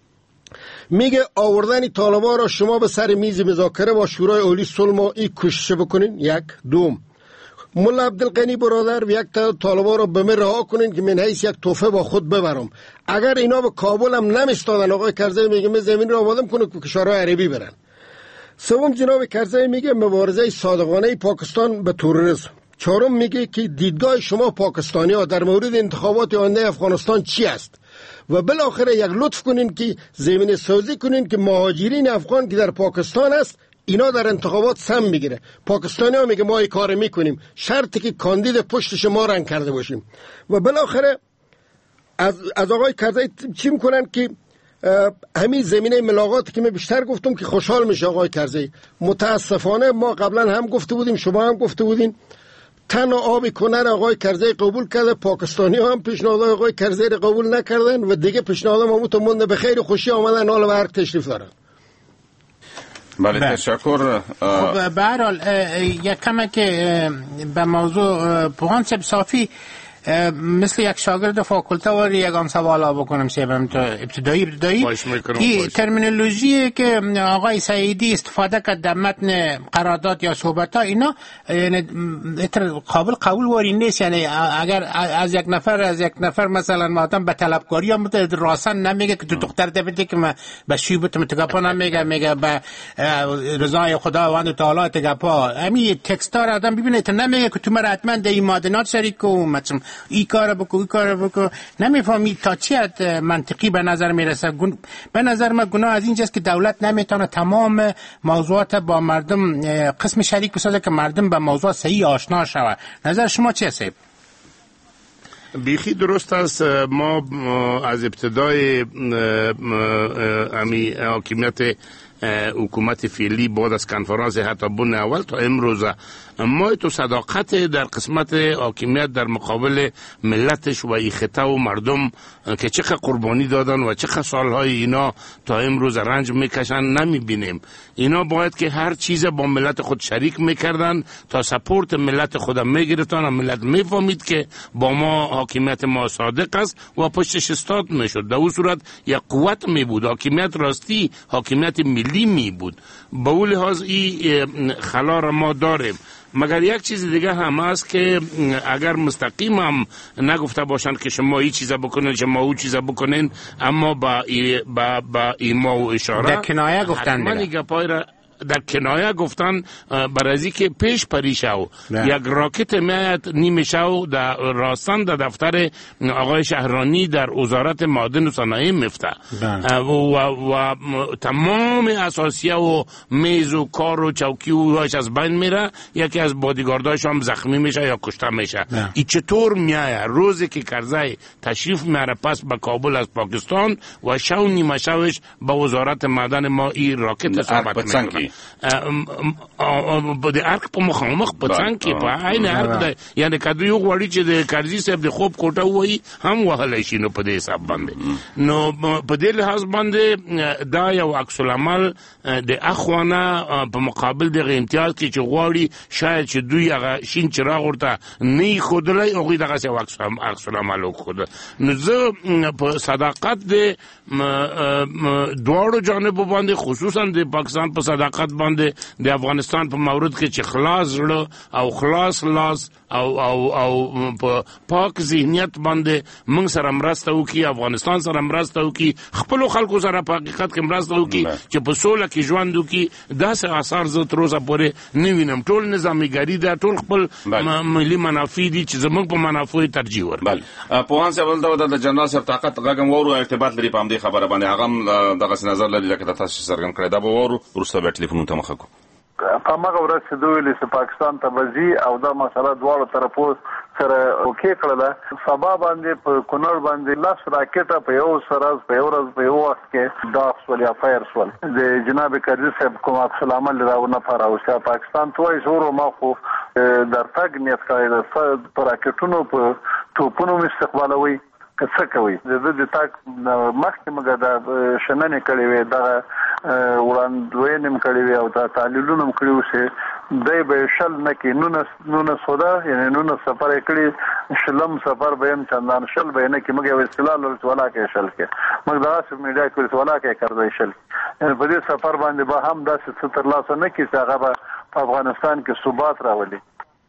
میگه آوردن طالبان را شما به سر میز مذاکره با شورای عالی صلح این کوشش بکنین. یک. دوم، ملا عبدالغنی برادر یک تا طالبان را به من رها کنین که من حیث یک تحفه با خود ببرم. اگر اینا به کابل هم نمیستادن آقای کرزی میگه من زمین را آمادم کنه که کشورهای عربی برن. سوم، جناب کرزی میگه مبارزه صادقانه پاکستان به تروریسم. چهارم، میگه که دیدگاه شما پاکستانی ها در مورد انتخابات آینده افغانستان چی است و بالاخره یک لطف کنین که زمین سازی کنین که مهاجرین افغان که در پاکستان است اینا در انتخابات سهم میگیره. پاکستانی ها میگه ما این کار میکنیم شرطی که کاندید پشت شما رنگ کرده باشیم. و بالاخره از از آقای کرزی چی میکنن که همین زمینه ملاقاتی که من بیشتر گفتم که خوشحال میشه آقای کرزی. متاسفانه ما قبلا هم گفته بودیم، شما هم گفته بودین، تن آب کنر آقای کرزی قبول کرده، پاکستانی هم پیشنهاد آقای کرزی را قبول نکردن و دیگه پیشنهاد ما تو مونده به خیر خوشی آمدن حالا به هر تشریف دارن. بله تشکر. خب به هر حال یک کمه که به موضوع پوهان صافی مثل یک شاگرد فاکولته واری یگان سوالا بکنم سیبم تو ابتدایی ابتدایی این ترمینولوژی که آقای سعیدی استفاده کرد در متن قرارداد یا صحبت ها اینا یعنی قابل قبول واری نیست. یعنی اگر از یک نفر از یک نفر مثلا مادام به طلبکاری هم راسن نمیگه که تو دختر دبیده که من به شیبت متگپا نمیگه، میگه به رضای خداوند تعالی تگپا. همین تکست ها را آدم ببینه تو نمیگه که تو من حتما در این معادنات شریک کو مثلا ای کار بکو ای کار بکو. نمیفهمی تا چی منطقی به نظر میرسه. به نظر من گناه از اینجاست که دولت نمیتونه تمام موضوعات با مردم قسم شریک بسازه که مردم به موضوع صحیح آشنا شود. نظر شما چیه سیب؟ بیخی درست است. ما از ابتدای امی حاکمیت حکومت فعلی بعد از کنفرانس حتی بن اول تا امروز ما تو صداقت در قسمت حاکمیت در مقابل ملتش و ای خطه و مردم که چقدر قربانی دادن و چقدر سالهای اینا تا امروز رنج میکشن نمیبینیم. اینا باید که هر چیز با ملت خود شریک میکردن تا سپورت ملت خودم میگرفتن و ملت میفهمید که با ما حاکمیت ما صادق است و پشتش استاد میشد. در اون صورت یک قوت میبود. حاکمیت راستی حاکمیت ملی میبود. به اون لحاظ این خلا را ما داریم. مگر یک چیز دیگه هم هست که اگر مستقیم هم نگفته باشن که شما این چیزا بکنین شما اون چیزا بکنین، اما با ای با با ایما و اشاره در کنایه گفتن دیگه در کنایه گفتن بر ازی که پیش پریشاو یک راکت میاد نیمه شو در راستان در دفتر آقای شهرانی در وزارت معادن و صنایع میفته و, و تمام اساسیه و میز و کار و چوکی و هاش از بین میره. یکی از بادیگارداش هم زخمی میشه یا کشته میشه. ای چطور میایه روزی که کرزی تشریف میاره پس به کابل از پاکستان و شو نیمه شوش به وزارت معدن ما این راکت ثابت میکنه. د ارک په مخامخ په څنګ کې په عین ارک یعنی کدو یو غوړي چې د کرزي صاحب د خوب کوټه وای هم وهلای شي نو په دې حساب باندې نو په دې لحاظ باندې دا یو عکس العمل د اخوانه په مقابل د امتیاز کې چې غوړي شاید چې دوی هغه شین چراغ ورته نه خودلای او دغه څه عکس عکس العمل وکړه. نو زه په صداقت د دواړو جانب باندې خصوصا د پاکستان په صداقت فقط باندې د افغانستان په مورد کې چې خلاص زړه او خلاص لاس او او او په پاک ذهنیت باندې موږ سره مرسته وکړي، افغانستان سره مرسته وکړي، خپل خلکو سره په حقیقت کې مرسته وکړي چې په سوله کې ژوند وکړي. داسې آثار زه تر اوسه پورې نه وینم. ټول نظامګري ده، ټول خپل ملي منافع دي چې زموږ په منافعو ترجیح ورکړي. پوهان صاحب دلته د جنرال صاحب طاقت غږم وورو ارتباط لري په همدې خبره باندې، هغه دغه نظر لري لکه تاسو څرګند کړی دا به وورو وروسته به ټلیفون ته مخه کو. په هغه ورځ چې دوی له پاکستان ته وځي او دا مسله دواړو طرفو سره اوکې کړله، سبا باندې په کونړ باندې لاس راکټه په یو سره په یو ورځ په یو وخت کې دا سول یا فایر سول د جناب کرزي صاحب کوم سلام علیه نه پاره او پاکستان توای زور ما خو درتګ نیت کړی د راکټونو په توپونو استقبالوي څه کوي د دې تاک مخکې موږ د شننې کړې وې دا وړاندوینې کړې وې او دا تعلیلونه کړې وو چې دای به شل نه کې نو نو سودا یعنی نو سفر کړی شلم سفر به هم چندان شل به نه کې موږ یو استلال ولا کې شل کې موږ دا چې میډیا کې ولا کې کړی شل په دې سفر باندې به هم داسې ستر لاس نه کې چې هغه په افغانستان کې ثبات راولي.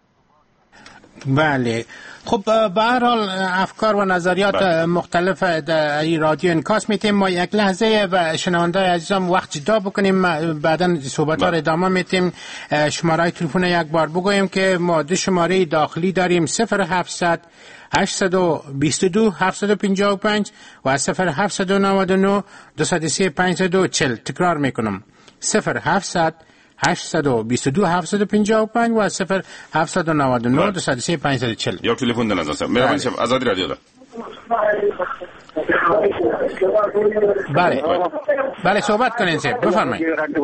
بله، خب به هر حال افکار و نظریات بله. مختلف در رادیو انعکاس میتیم. ما یک لحظه و شنونده عزیزم وقت جدا بکنیم، بعدا صحبت ها را ادامه میتیم. شماره تلفن یک بار بگویم که ما دو شماره داخلی داریم: صفر هفتصد هشتصد و بیست و دو هفتصد و پنجاه و پنج و صفر هفتصد و نود و نه دویست و سی پانصد و چهل. تکرار میکنم: صفر هفتصد هشتصد و بیست و دو هفتصد و پنجاه و پنج و صفر هفتصد و نود و نه دویست و سی پانصد و چهل. یو تلفن دنظر صاحب مهربانی صاحب آزادی رادیو ده. بله بله صحبت کنین صاحب بفرمایید.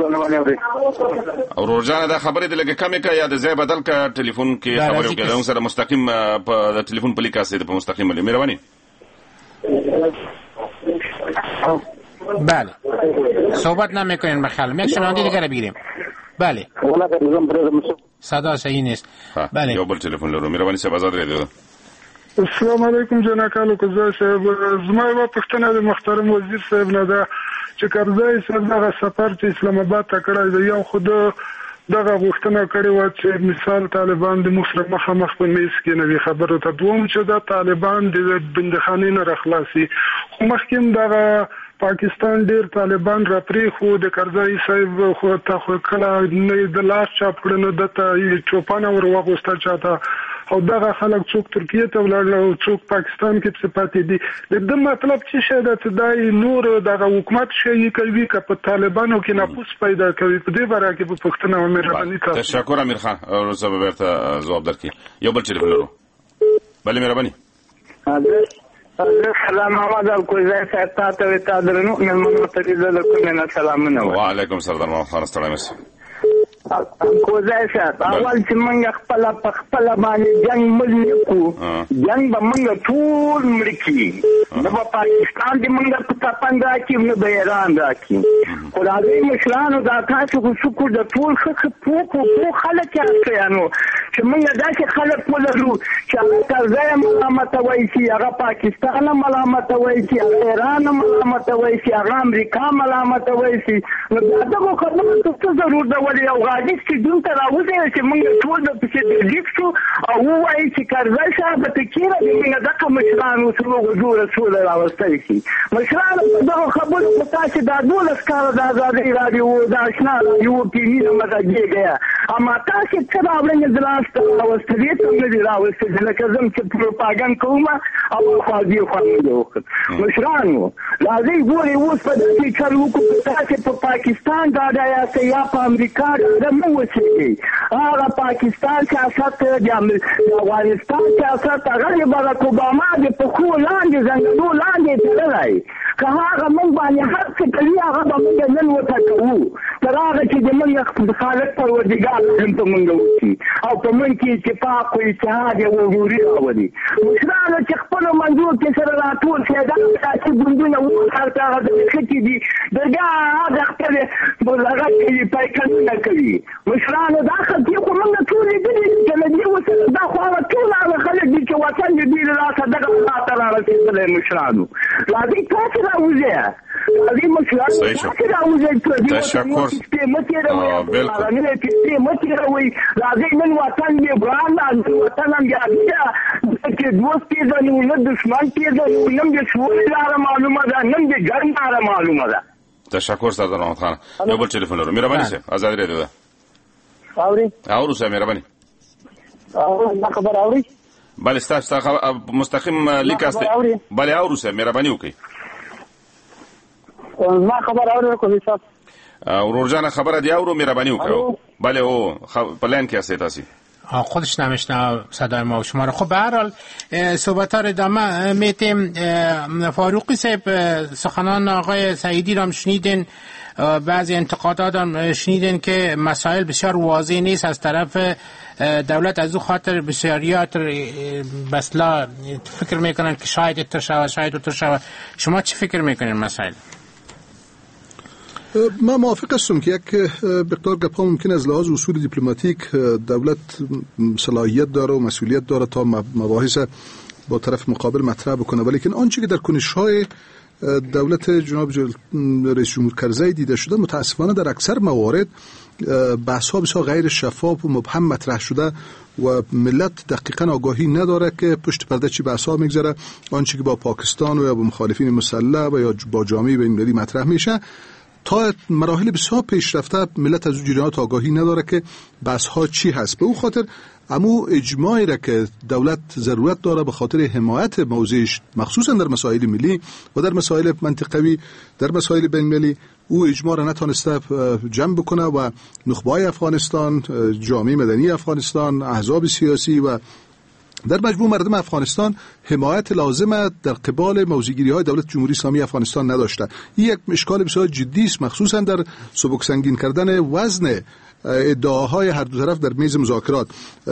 او روزانه دا خبرې د لګه کمې کا یا د ځای بدل کا ټلیفون کې خبرې وکړم سره مستقیم په ټلیفون په لیکاسه په مستقیم ملي مهرباني. بله صحبت نمیکنین بخیال یک شنونده دیگر بگیریم. بله صدا صحیح نیست. بله یو بل تلفن لرو مهرباني صاحب آزاد رادیو. السلام علیکم جناب کالو قزا صاحب، زما یو پښتنه د محترم وزیر صاحب نه ده چې کرزی صاحب دغه سفر چې اسلام آباد ته کړی دی، یو خود دغه غوښتنه کړې وه چې مثال طالبان د موږ سره مخامخ په میز کېنوي خبرو ته، دوم چې دا طالبان د بندخانې نه راخلاصي. خو مخکې هم دغه پاکستان ډیر طالبان را پری خو د کرزی صاحب خو ته خو کله نه د لاس چاپ کړنو دته چوپانه ور وغوسته چاته او دغه خلک څوک ترکیه ته ولاړل او څوک پاکستان کې څه پاتې دي. د مطلب چې شه د تدای نور دغه حکومت شي کوي که په طالبانو کې نفوذ پیدا کوي. په دې باره کې په پښتنه او مهرباني تاسو. تشکر امیر خان او زه به ورته ځواب درکړم. یو بل ټلیفون لرو. بله مهرباني. سلام محمد الکوزی صاحب تاسو ته درنو مېلمنو ته دې له کومه سلامونه. وعلیکم السلام خان ستړی مشه. کوزای صاحب اول چې موږ خپل په خپل باندې جنگ ملي کو جنگ به موږ ټول ملکی نه په پاکستان کې موږ په تاپان راکې نه به ایران راکې خو دا دې مشرانو دا تاسو کو شکر د ټول خخ په په خلک یانو چې موږ داسې خلک ولرو چې هغه کرزی ملامت وایي چې هغه پاکستان ملامت وایي چې هغه ایران ملامت وایي چې هغه امریکا ملامت وایي چې نو دا خبره څه ضرورت ده ولې او غاډي چې دون ته راوځي چې موږ ټول د پښې د لیکو او وایي چې کرزی صاحب ته کېره دې موږ دغه مشران وسلو حضور رسول راوستل شي مشران دا خبره په تاسو دا دولس کال د آزادۍ رادیو د آشنا یو کې نه مګیږي اما تاسو څه راوړل دلاسته راوستل ته نه راوستل لکه زم چې پروپاګاندا کوم او خاصي خوانده وکړ مشرانو راځي ګوري اوس په دې چارو کې تاسو په پاکستان دا یا یا په امریکا دا مو وسیږي هغه پاکستان سیاست د افغانستان سیاست هغه بارک اوباما د په خو لاندې څنګه نو لاندې تلای که هغه مونږ باندې هر څه کوي هغه به موږ نن وټاکو تر هغه چې د موږ خالق پروردګار هم په موږ وکړي او په موږ کې اتفاق او اتحاد او وروري راولي مشرانو چې خپل منځو کې سره راټول شي دا چې ګوندونه وو هغه هغه چې دي دغه هغه خپل بلغه کې پایکانه کوي مشرانو دا خلک خو موږ ټول دې چې له دې وسه دا خو ټول هغه خلک دي چې وطن دې له راسه دغه تاسو راځي مشرانو راځي تاسو راوځي راځي مشران چې راوځي ته تشکر بالکل متروي راځي نن وطن دی ګران نن وطن هم یادیا چې دوست کې د نو دشمن کې د نن د شوړ لار معلومه ده نن د ګرم لار معلومه ده. تشکر سردار محمد خان. یو بل ټلیفون لرو. مهرباني سه آزاد رادیو ده. اوري اورو سه مهرباني. او ما خبر اوري. بل استاذ مستقیم لیک است. بل اورو سه مهرباني وکي. ما خبر اوري کوم څه. ورورجان خبره دی اورو مهرباني وکړو. بله او پلان کې اسه تاسو. خودش نمیشنه صدای ما و شما رو. خب به هر حال صحبت ها رو ادامه میتیم. فاروقی صاحب سخنان آقای سعیدی را شنیدین، بعضی انتقادات هم شنیدین که مسائل بسیار واضح نیست از طرف دولت، از او خاطر بسیاریات بسلا فکر میکنن که شاید اتر شود شاید اتر شود. شما چی فکر میکنین مسائل؟ ما موافق هستم که یک مقدار گپ‌ها ممکن از لحاظ اصول دیپلماتیک دولت صلاحیت داره و مسئولیت داره تا مباحث با طرف مقابل مطرح بکنه، ولی که آنچه که در کنش‌های دولت جناب رئیس جمهور کرزی دیده شده متاسفانه در اکثر موارد بحث‌ها بسیار غیر شفاف و مبهم مطرح شده و ملت دقیقاً آگاهی نداره که پشت پرده چی بحث‌ها میگذره. آنچه که با پاکستان و یا با مخالفین مسلح و یا با جامعه بین‌المللی مطرح میشه تا مراحل بسیار پیشرفته ملت از اون جریانات آگاهی نداره که بحث‌ها چی هست. به اون خاطر امو اجماعی را که دولت ضرورت داره به خاطر حمایت موضعش مخصوصا در مسائل ملی و در مسائل منطقوی در مسائل بین‌المللی او اجماع را نتونسته جمع بکنه و نخبه‌های افغانستان، جامعه مدنی افغانستان، احزاب سیاسی و در مجموع مردم افغانستان حمایت لازمه در قبال موضع‌گیری‌های دولت جمهوری اسلامی افغانستان نداشته. این یک اشکال بسیار جدی است، مخصوصا در سبک سنگین کردن وزن ادعاهای هر دو طرف در میز مذاکرات.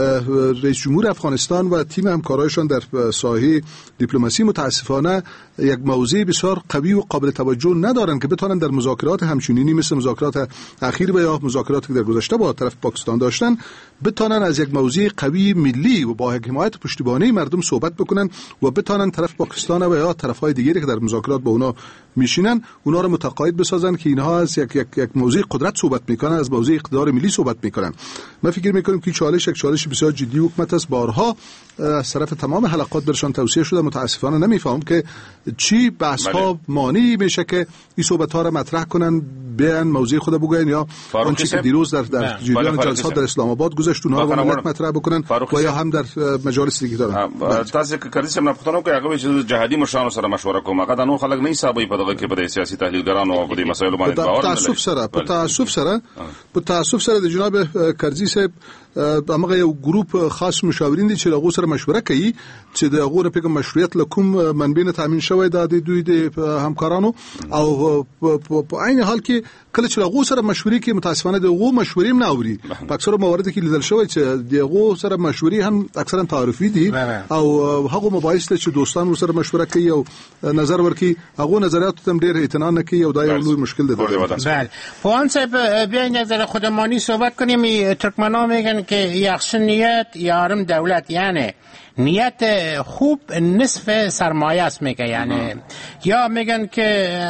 رئیس جمهور افغانستان و تیم همکارایشان در ساحه دیپلماسی متاسفانه یک موضع بسیار قوی و قابل توجه ندارن که بتونن در مذاکرات همچنینی مثل مذاکرات اخیر و یا مذاکراتی که در گذشته با طرف پاکستان داشتن بتونن از یک موضع قوی ملی و با حمایت پشتیبانی مردم صحبت بکنن و بتونن طرف پاکستان و یا طرف‌های دیگری که در مذاکرات با اونا میشینن اونا رو متقاعد بسازن که اینها از یک یک یک موضوع قدرت صحبت میکنن، از موضوع اقتدار ملی صحبت میکنن. ما فکر میکنیم که چالش یک چالش بسیار جدی حکومت است. بارها از طرف تمام حلقات برشان توصیه شده، متاسفانه نمیفهم که چی بحث ها مانعی میشه که این صحبت ها رو مطرح کنن، بیان موضوع خود بگوین یا آنچه که دیروز در در جریان جلسات در اسلام آباد گذشت اونها رو ملت مطرح بکنن و یا هم در مجالس دیگه دارن. تاسو که کړی سم نه پښتنو کې هغه چې جهادي مشرانو سره مشوره کوم، هغه د نو خلک نه حسابي په دغه کې په سیاسي تحلیلګرانو او په مسایلو باندې باور نه لري. تاسف سره په تاسف سره په تاسف سره د جناب کرزي صاحب هغه یو ګروپ خاص مشاورین دي چې هغه سره مشوره کوي چې د هغه په مشروعیت لکوم منبع نه تامین شوی د دوی د همکارانو او په عین حال کې کله چې هغه سره مشورې کې متاسفانه د هغه مشورې نه اوري. په اکثر موارد کې لیدل شوی چې د هغه سره مشورې هم اکثرا تعارفي دي او هغه مباحث چې دوستان سره مشوره کوي او نظر ورکي هغه نظریات هم ډېر اعتنا نه کوي او دا یو لوی مشکل دی. بله فوان صاحب بیاین نظر خودمانی صحبت کنیم. ترکمن‌ها میگن که یخش نیت یارم دولت، یعنی نیت خوب نصف سرمایه است میگه، یعنی یا میگن که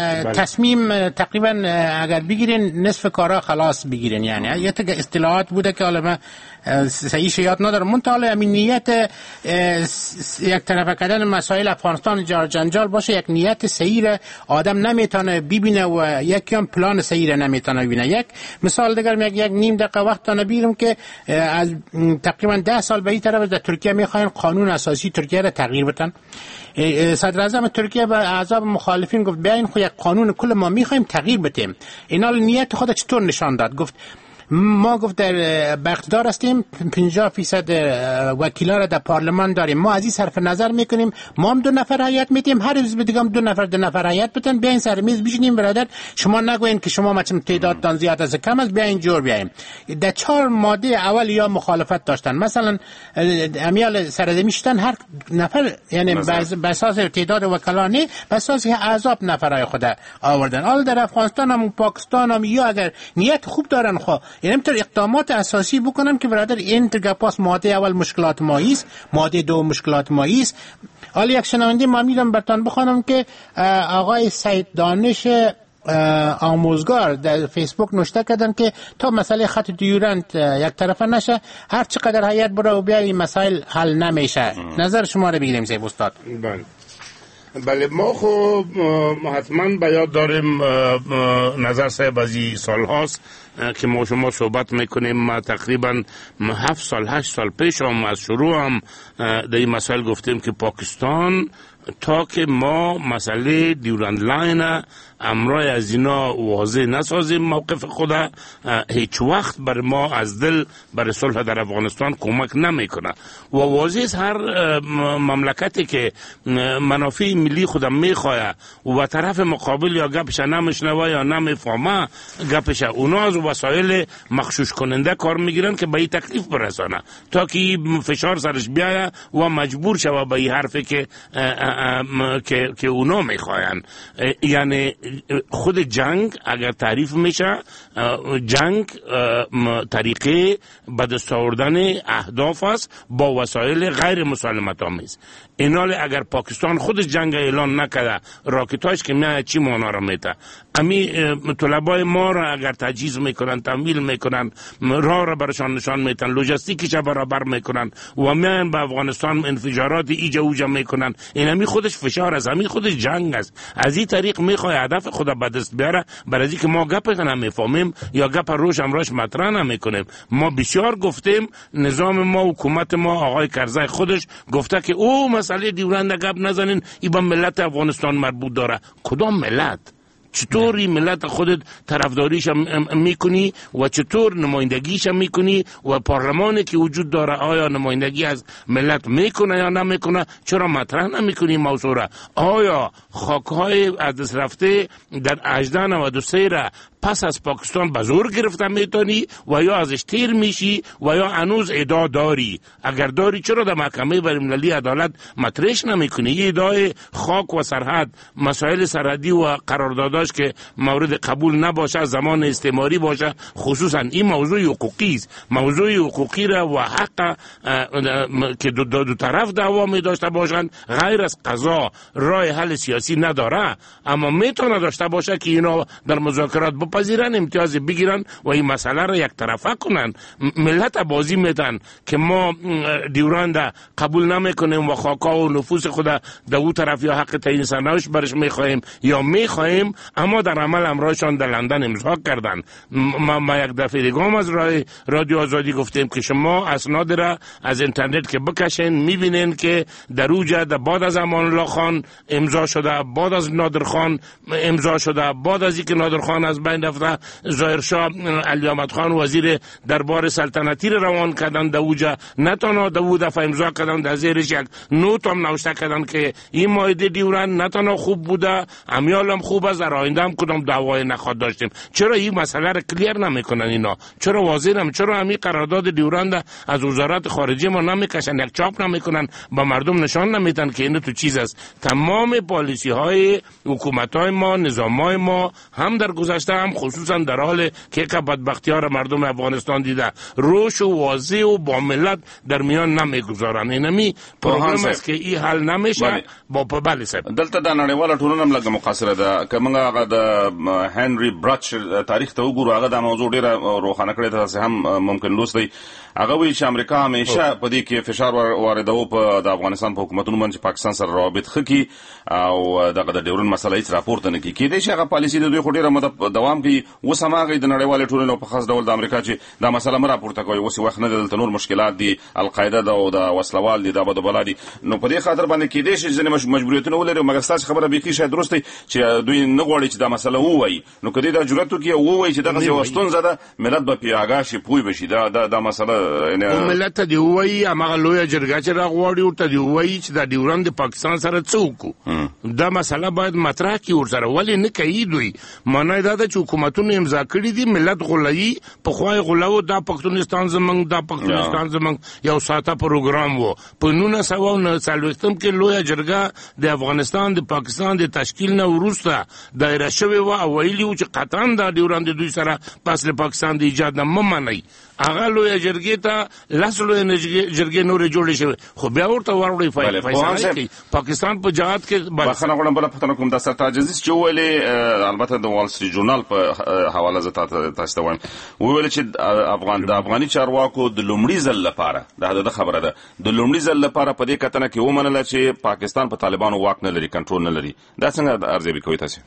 تصمیم تقریبا اگر بگیرین نصف کارا خلاص بگیرین، یعنی یه تا اصطلاحات بوده که حالا من صحیح یاد ندارم. منتها همین نیت یک طرفه کردن مسائل افغانستان جار جنجال باشه یک نیت صحیح را آدم نمیتونه ببینه و یک هم پلان صحیح را نمیتونه ببینه. یک مثال دیگر میگم، یک نیم دقیقه وقت تا نبیرم که از تقریبا ده سال به این طرف در ترکیه میخواین قانون اساسی ترکیه را تغییر بدن. صدر اعظم ترکیه به اعضاب مخالفین گفت بیاین خو یک قانون کل ما میخوایم تغییر بدیم. اینا نیت خود چطور نشان داد؟ گفت ما گفت در اقتدار هستیم، پنجاه فیصد وکیلا را در پارلمان داریم، ما از این صرف نظر میکنیم، ما هم دو نفر هیئت میتیم، هر حزب دیگه هم دو نفر دو نفر هیئت بتن، بیاین سر میز بشینیم برادر، شما نگوین که شما مثلا تعدادتان زیاد است کم است، بیاین جور بیایم. در چهار ماده اول یا مخالفت داشتن، مثلا امیال سرزمین شدن هر نفر، یعنی به اساس تعداد وکلا نه، به اساس احزاب نفرای خود آوردن. حالا در افغانستان هم پاکستان هم یا اگر نیت خوب دارن خو یعنی همینطور اقدامات اساسی بکنم که برادر این گپاس ماده اول مشکلات مایی است، ماده دو مشکلات مایی است. حالا یک شنونده ما میرم برتان بخوانم که آقای سید دانش آموزگار در فیسبوک نوشته کردن که تا مسئله خط دیورند یک طرفه نشه، هر چقدر هیئت بره و بیا این مسائل حل نمیشه. نظر شما رو بگیریم سید استاد. بله بله ما خب حتما به یاد داریم نظر صاحب از این سال هاست که ما شما صحبت میکنیم. ما تقریبا هفت سال هشت سال پیش هم از شروع هم در این مسائل گفتیم که پاکستان تا که ما مسئله دیورند لاین امرای از اینا واضح نسازیم موقف خدا، هیچ وقت بر ما از دل بر صلح در افغانستان کمک نمیکنه. و واضح هر مملکتی که منافع ملی خودم میخواه و طرف مقابل یا گپش نمیشنوه یا نمیفهمه گپش، اونا از وسایل مخشوش کننده کار میگیرن که به این تکلیف برسانه تا که فشار سرش بیایه و مجبور شوه به این حرفی که که که اونا میخواین. یعنی خود جنگ اگر تعریف میشه، جنگ طریقه به دست آوردن اهداف است با وسایل غیر مسالمت آمیز. اینال اگر پاکستان خودش جنگ اعلان نکرده، راکتاش که میاد چی معنا را میده؟ امی طلبای ما را اگر تجهیز میکنن، تمویل میکنن، راه را برشان نشان میدن، لوجستیکش برابر میکنن و میان به افغانستان انفجارات ایجا اوجا میکنن، این امی خودش فشار است، امی خودش جنگ است. از این طریق میخواد هدف خدا به دست بیاره، برای اینکه ما گپ نمیفهمیم یا گپ روش امراش مطرح نمیکنیم. ما بسیار گفتیم، نظام ما، حکومت ما، آقای کرزی خودش گفته که او مسئله دیورند گپ نزنین، این به ملت افغانستان مربوط داره. کدام ملت؟ چطوری ملت خودت طرفداریش میکنی و چطور نمایندگیش میکنی و پارلمانی که وجود داره آیا نمایندگی از ملت میکنه یا نمیکنه؟ چرا مطرح نمیکنی موضوع را؟ آیا خاکهای از دست رفته در هجده نود و سه را پس از پاکستان به زور گرفته میتونی و یا ازش تیر میشی و یا هنوز ادعا داری؟ اگر داری چرا در محکمه بین‌المللی عدالت مطرحش نمیکنی؟ یه ادعای خاک و سرحد، مسائل سرحدی و قرارداداش که مورد قبول نباشه، زمان استعماری باشه، خصوصا این موضوع حقوقی است. موضوع حقوقی را و حق که دو, دو, دو طرف دعوا می داشته باشند غیر از قضا راه حل سیاسی نداره، اما میتونه داشته باشه که اینا در مذاکرات بپذیرن، امتیاز بگیرن و این مسئله را یک طرفه کنن. ملت بازی میدن که ما دیورند قبول نمیکنیم و خاکا و نفوس خود در او طرف یا حق تعیین سرنوشت برش میخواهیم یا میخواهیم، اما در عمل امرایشان در لندن امضا کردن. ما, ما یک دفعه دیگه هم از رادیو آزادی گفتیم که شما اسناد را از اینترنت که بکشین میبینین که در اوجه در بعد از امان الله خان امضا شده، بعد از نادر خان امضا شده، بعد از اینکه نادر خان از بین رفته ظاهر شاه علی احمد خان وزیر دربار سلطنتی روان کردن، در اوجه نه تنها در او دفعه امضا کردن، در زیرش یک نوت هم نوشته کردن که این مایده دیورند نه تنها خوب بوده، امیال هم خوب است، در آینده هم کدام دعوای نخواد داشتیم. چرا این مسئله را کلیر نمیکنن اینا؟ چرا واضح نمی؟ چرا همین قرارداد دیورند از وزارت خارجه ما نمیکشن، یک چاپ نمیکنن، با مردم نشان نمیدن که این تو چیز است؟ تمام پالیسی های حکومت های ما، نظام های ما هم در گذشته هم خصوصا در حال که که بدبختی ها را مردم افغانستان دیده روش و واضح و با ملت در میان نمیگذارن. اینمی پروبلم است که این حل نمیشه. با بله صاحب دلته د نړیواله ټولنه هم لږه مقصره ده که موږ هغه د هنري برچ تاریخ ته وګورو، هغه د موضوع ډیره روښانه کړې ده، تاسې هم ممکن لوستی. هغه وایي چې امریکا همیشه په دې کې فشار واردوه په د افغانستان په حکومتونو باندې چې پاکستان سره روابط ښه کړي او دغه د ډیورند مسله هیڅ راپورته نه کړي. کېدای شي هغه پالیسي د دوی خو ډیره موده دوام کوي. اوس هماغه د نړیوالې ټولنې په خاص ډول د امریکا چې دا مسله مه راپورته کوي، اوس وخت نه دی، دلته نور مشکلات دي، القاعده ده او د وسلوال دي، دا بد بلا دي. نو په دې خاطر باندې کېدای شي ځینې مجبوریتونه ولري، مګر ستاسو خبره بیخي شاید درسته چې دوی نه غواړي چې دا مسله ووایي. نو کدی دا جرأت وکړي او ووایي چې دغه یو ستونزه ده، ملت به پې آګاه شي، پوه بشي دا دا مسله ملت ته دی وایي. هغه لویه جرګه چې راغواړي ورته دی وایي چې دا ډیورند د پاکستان سره څه وکړو، دا مسله باید مطرح کړي ورسره. ولې نه کوي دوی؟ معنی دا ده چې حکومتونه امضا کړي دي، ملت غولوي، پخوای غولو دا پښتونستان زمونږ، دا پښتونستان زمونږ یو ساته پروګرام وو. په نولس سوه نهه څلوېښتم کې لویه جرګه د افغانستان د پاکستان د تشکیل نه وروسته د دایره شوی و او ویلی و چې قطعا دا ډیورند دوی سره پس له پاکستان د ایجاد نه ممنئ هغه لوی جرګې ته لاس لوی جرګې نور جوړې شوی خو بیا ورته وروړي فیصله کوي پاکستان په جهاد کې بخنه غواړم بل پته کوم د ستاجزیس چې ویلې البته د وال سټریټ جورنال په حواله زتا تاسو ته وایم ویل چې افغان د افغاني چارواکو د لومړي ځل لپاره دا د خبره ده د لومړي ځل لپاره په دې کتنه کې ومنله چې پاکستان په طالبانو واک نه لري کنټرول نه لري دا څنګه ارزیابي کوي تاسو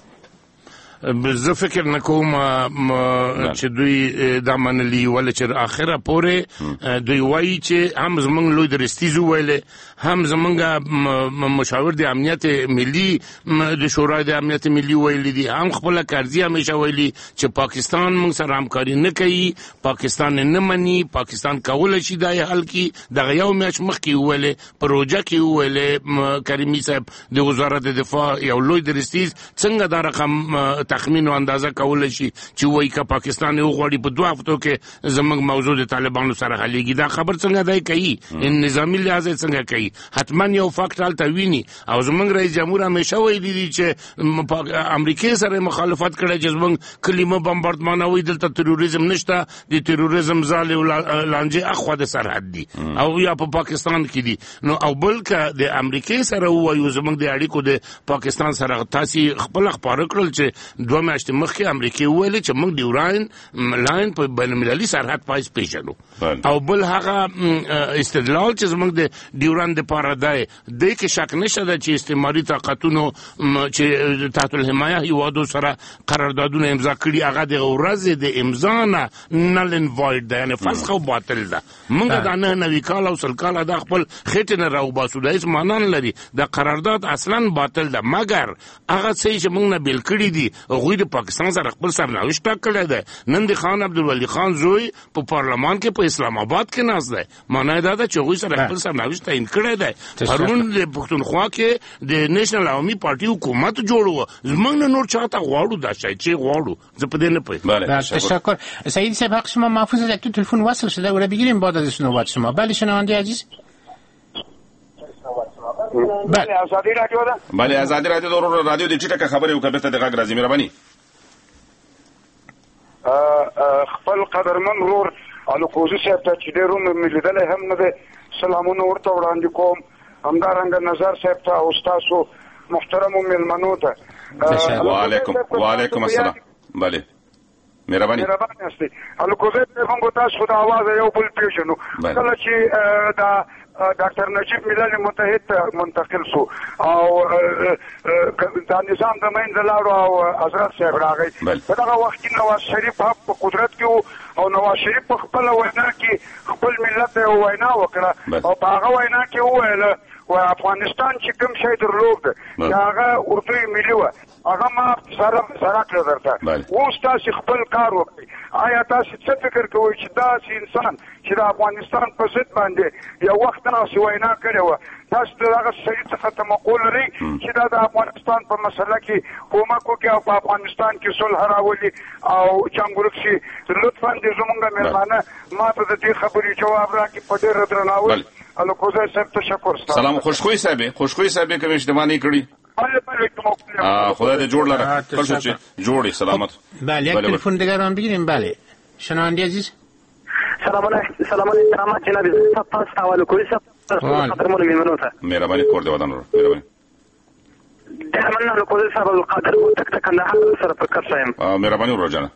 زه فکر نه کوم چې دوی دا منلي ولې چې اخره پورې دوی وایي چې هم زمونږ لوی درستیزو ویلې هم زمونږ مشاور د امنیت ملي د شورای د امنیت ملي ویلي دي هم خپل کارزي همیشه ویلي چې پاکستان موږ سره همکاري نه کوي پاکستان نه مني پاکستان کولای شي دا حل کړي دغه یو میاشت مخکې ویلې پروژه کې ویلې کریمي صاحب د وزارت دفاع یو لوی درستیز څنګه دا رقم تخمین او اندازه کولای شي چې وایي که پاکستان یو غوړي په دوه هفتو کې زموږ موضوع د طالبانو سره حلېږي دا خبر څنګه دی کوي ان نظامی لحاظ څنګه کوي حتما یو فاکټ هلته ویني او زموږ رئیس جمهور همیشه ویلي دي چې امریکا سره مخالفت کړی چې زموږ کلمه بمباردمانوي دلته تروریزم نشته د تروریزم ځالې او لانجې اخوا د سرحد دي او یا په پاکستان کې دي نو او بل که د امریکا سره وایو زموږ د اړیکو د پاکستان سره تاسو خپل خبره کړل چې دوه میاشتې مخکې امریکا ویلې چې موږ ډیورند لاین په بین المللي سرحد پایس پیژنو او بل هغه استدلال چې زموږ د ډیورند لپاره دی د کې شک نشته ده چې استعماري طاقتونو چې تحت الحمایه هیوادو سره قراردادونه امضا کړي هغه د ورځې د امضا نه نل ان وایډ ده یعنې فسخ او باطل ده موږ دا نه نوي کال او سل کاله د خپل خېټې نه راوباسو دا هېڅ معنا نه لري د قرارداد اصلا باطل ده مګر هغه څه چې موږ نه بیل کړي دي هغوی د پاکستان سره خپل سرنوشت ټاکلی دی نن د خان عبدالولي خان زوی په پارلمان کې په اسلام آباد کې ناست دی معنی دا ده چې هغوی سره خپل سرنوشت تعیین کړی دی پرون د پښتونخوا کې د نیشنل عوامي پارټي حکومت جوړ و زموږ نه نور چاته غواړو دا شی چې غواړو زه په دې نه پوهېږم تشکر سعید صاحب حق شما محفوظ از تو تلفن وصل شده و بگیریم بعد از نوبت شما بله شنونده عزیز بله آزادی رادیو ده بله آزادی رادیو دورو رادیو د چټه خبرې وکړه ته د غږ راځي مهرباني خپل قدرمن ورور الکوزي صاحب ته چې ډېر عمر مې لیدلی هم نه دی سلامونه ورته وړاندې کوم همدارنګه نظر صاحب ته او ستاسو محترمو مېلمنو ته وعلیکم وعلیکم السلام بله مهرباني مهرباني هستي الکوزي صاحب موږ تاسو خو د اواز یو بل پیژنو کله چې دا ډاکټر نجیب ملل متحد ته منتقل شو او دا نظام د منځ لاړو او حضرت صاحب راغی په دغه وخت کې نواز شریف په قدرت کې او نواز شریف په خپل وینا کې خپل ملت ته وینا وکړه او په هغه وینا کې وویل و افغانستان چې کوم شی درلود چې هغه اردوی ملي و هغه ما سره سره کړ درته اوس تاسو خپل کار وکړئ آیا تاسو څه فکر کوئ چې دا انسان چې د افغانستان په ضد باندې یو وخت نه وینا کړې وه تاسو د هغه سړي څخه تمقل لرئ چې دا د افغانستان په مسله کې کومک وکړي او په افغانستان کې صلح راولي او جنګ ورک شي لطفا دې زموږ مېلمانه ما ته د دې خبرې جواب راکړي په ډېر درناوي الکوزی صاحب تشکر سلام خوشخوی صاحب خوشخوی صاحب کوم اجتماعي کړی خدا دې جوړ لره پرڅ چې جوړي سلامت بله یک تلفن دیگر هم بگیریم بله شنونده عزیز سلام علیکم سلام علیکم کرامت جناب تاسو ته الکوزی صاحب قدرمن مېلمنو ته مهرباني کور دې ودان مهرباني د مننه الکوزی صاحب القادر او تک تک نه سره پر کار شایم مهرباني ورجانه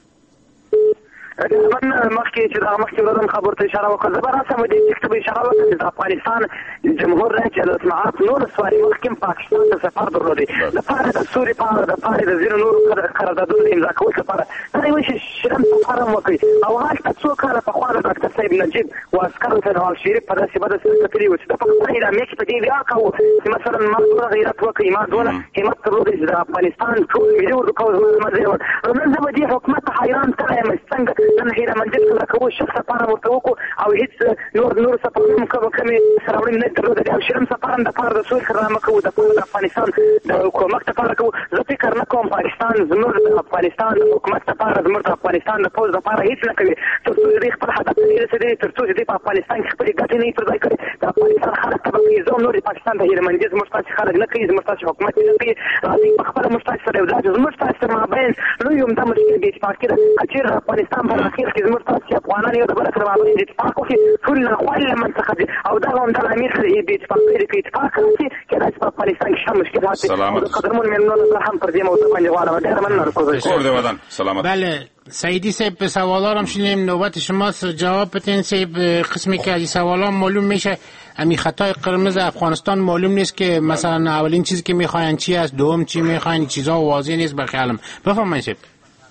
من مخکې چې دا مخکې ورته خبر ته اشاره وکړه زه به راسم دې چې به اشاره وکړه چې د افغانستان جمهور رئیس جمهور اسماعیل نور سواري مخکې پاکستان ته سفر درلودي لپاره د سوري په د پاره د زیر نور قراردادونه امضا کول لپاره دا یو شي شرم سفر وکړي او هغه څو کاله په خوا د ډاکټر صاحب نجیب او عسکرو ته نواز شریف په داسې بده سره کړی و چې د پاکستان د امریکا په دې بیا کاوه چې مثلا ما غیرت وکړي ما دونه همت درلودي چې د افغانستان ټول یو د کوم مزه نن زه به دې حکومت حیران کړم څنګه نن هیره منځ کله کوو شخص سفر ورته وکړو او هیڅ نور نور سفرونه کوم کمې سراوړي نه درلود او شرم سفر د پاره د سوي کرامه کوو د پاره د افغانستان د حکومت لپاره کوو زه فکر نه کوم پاکستان زموږ د افغانستان د حکومت لپاره زموږ د افغانستان د پوز لپاره هیڅ نه کوي تر څو دې خپل هدف ته رسیدي تر څو دې په افغانستان کې خپل ګټې نه پرځای کړي د افغانستان خلک ته به زه نور پاکستان د هیره منځ زموږ تاسو خلک نه کوي زموږ تاسو حکومت نه کوي راځي په خپل مستاج سره د زموږ تاسو مابین نو یم د مشکل دي چې پاکستان اچیر افغانستان په اخر کې زموږ تاسو افغانان یو د بل سره مابین دي اتفاق وکړي ټول نه خپل منطقه دي او دا هم د امیر سره دې اتفاق لري کې اتفاق کوي چې د افغانستان کې شامل مشکلات دي قدرمن ممنون هم پر دې موضوع باندې غواړم ډېر مننه کوم کور دی ودان سلامت. بله سعیدی صاحب به سوالارم شنیم نوبت شماست جواب بدین صاحب. قسمی که از سوالام معلوم میشه امی خطای قرمز افغانستان معلوم نیست که مثلا اولین چیزی که میخواین چی است دوم چی میخواین چیزا واضح نیست بخیالم بفرمایید صاحب.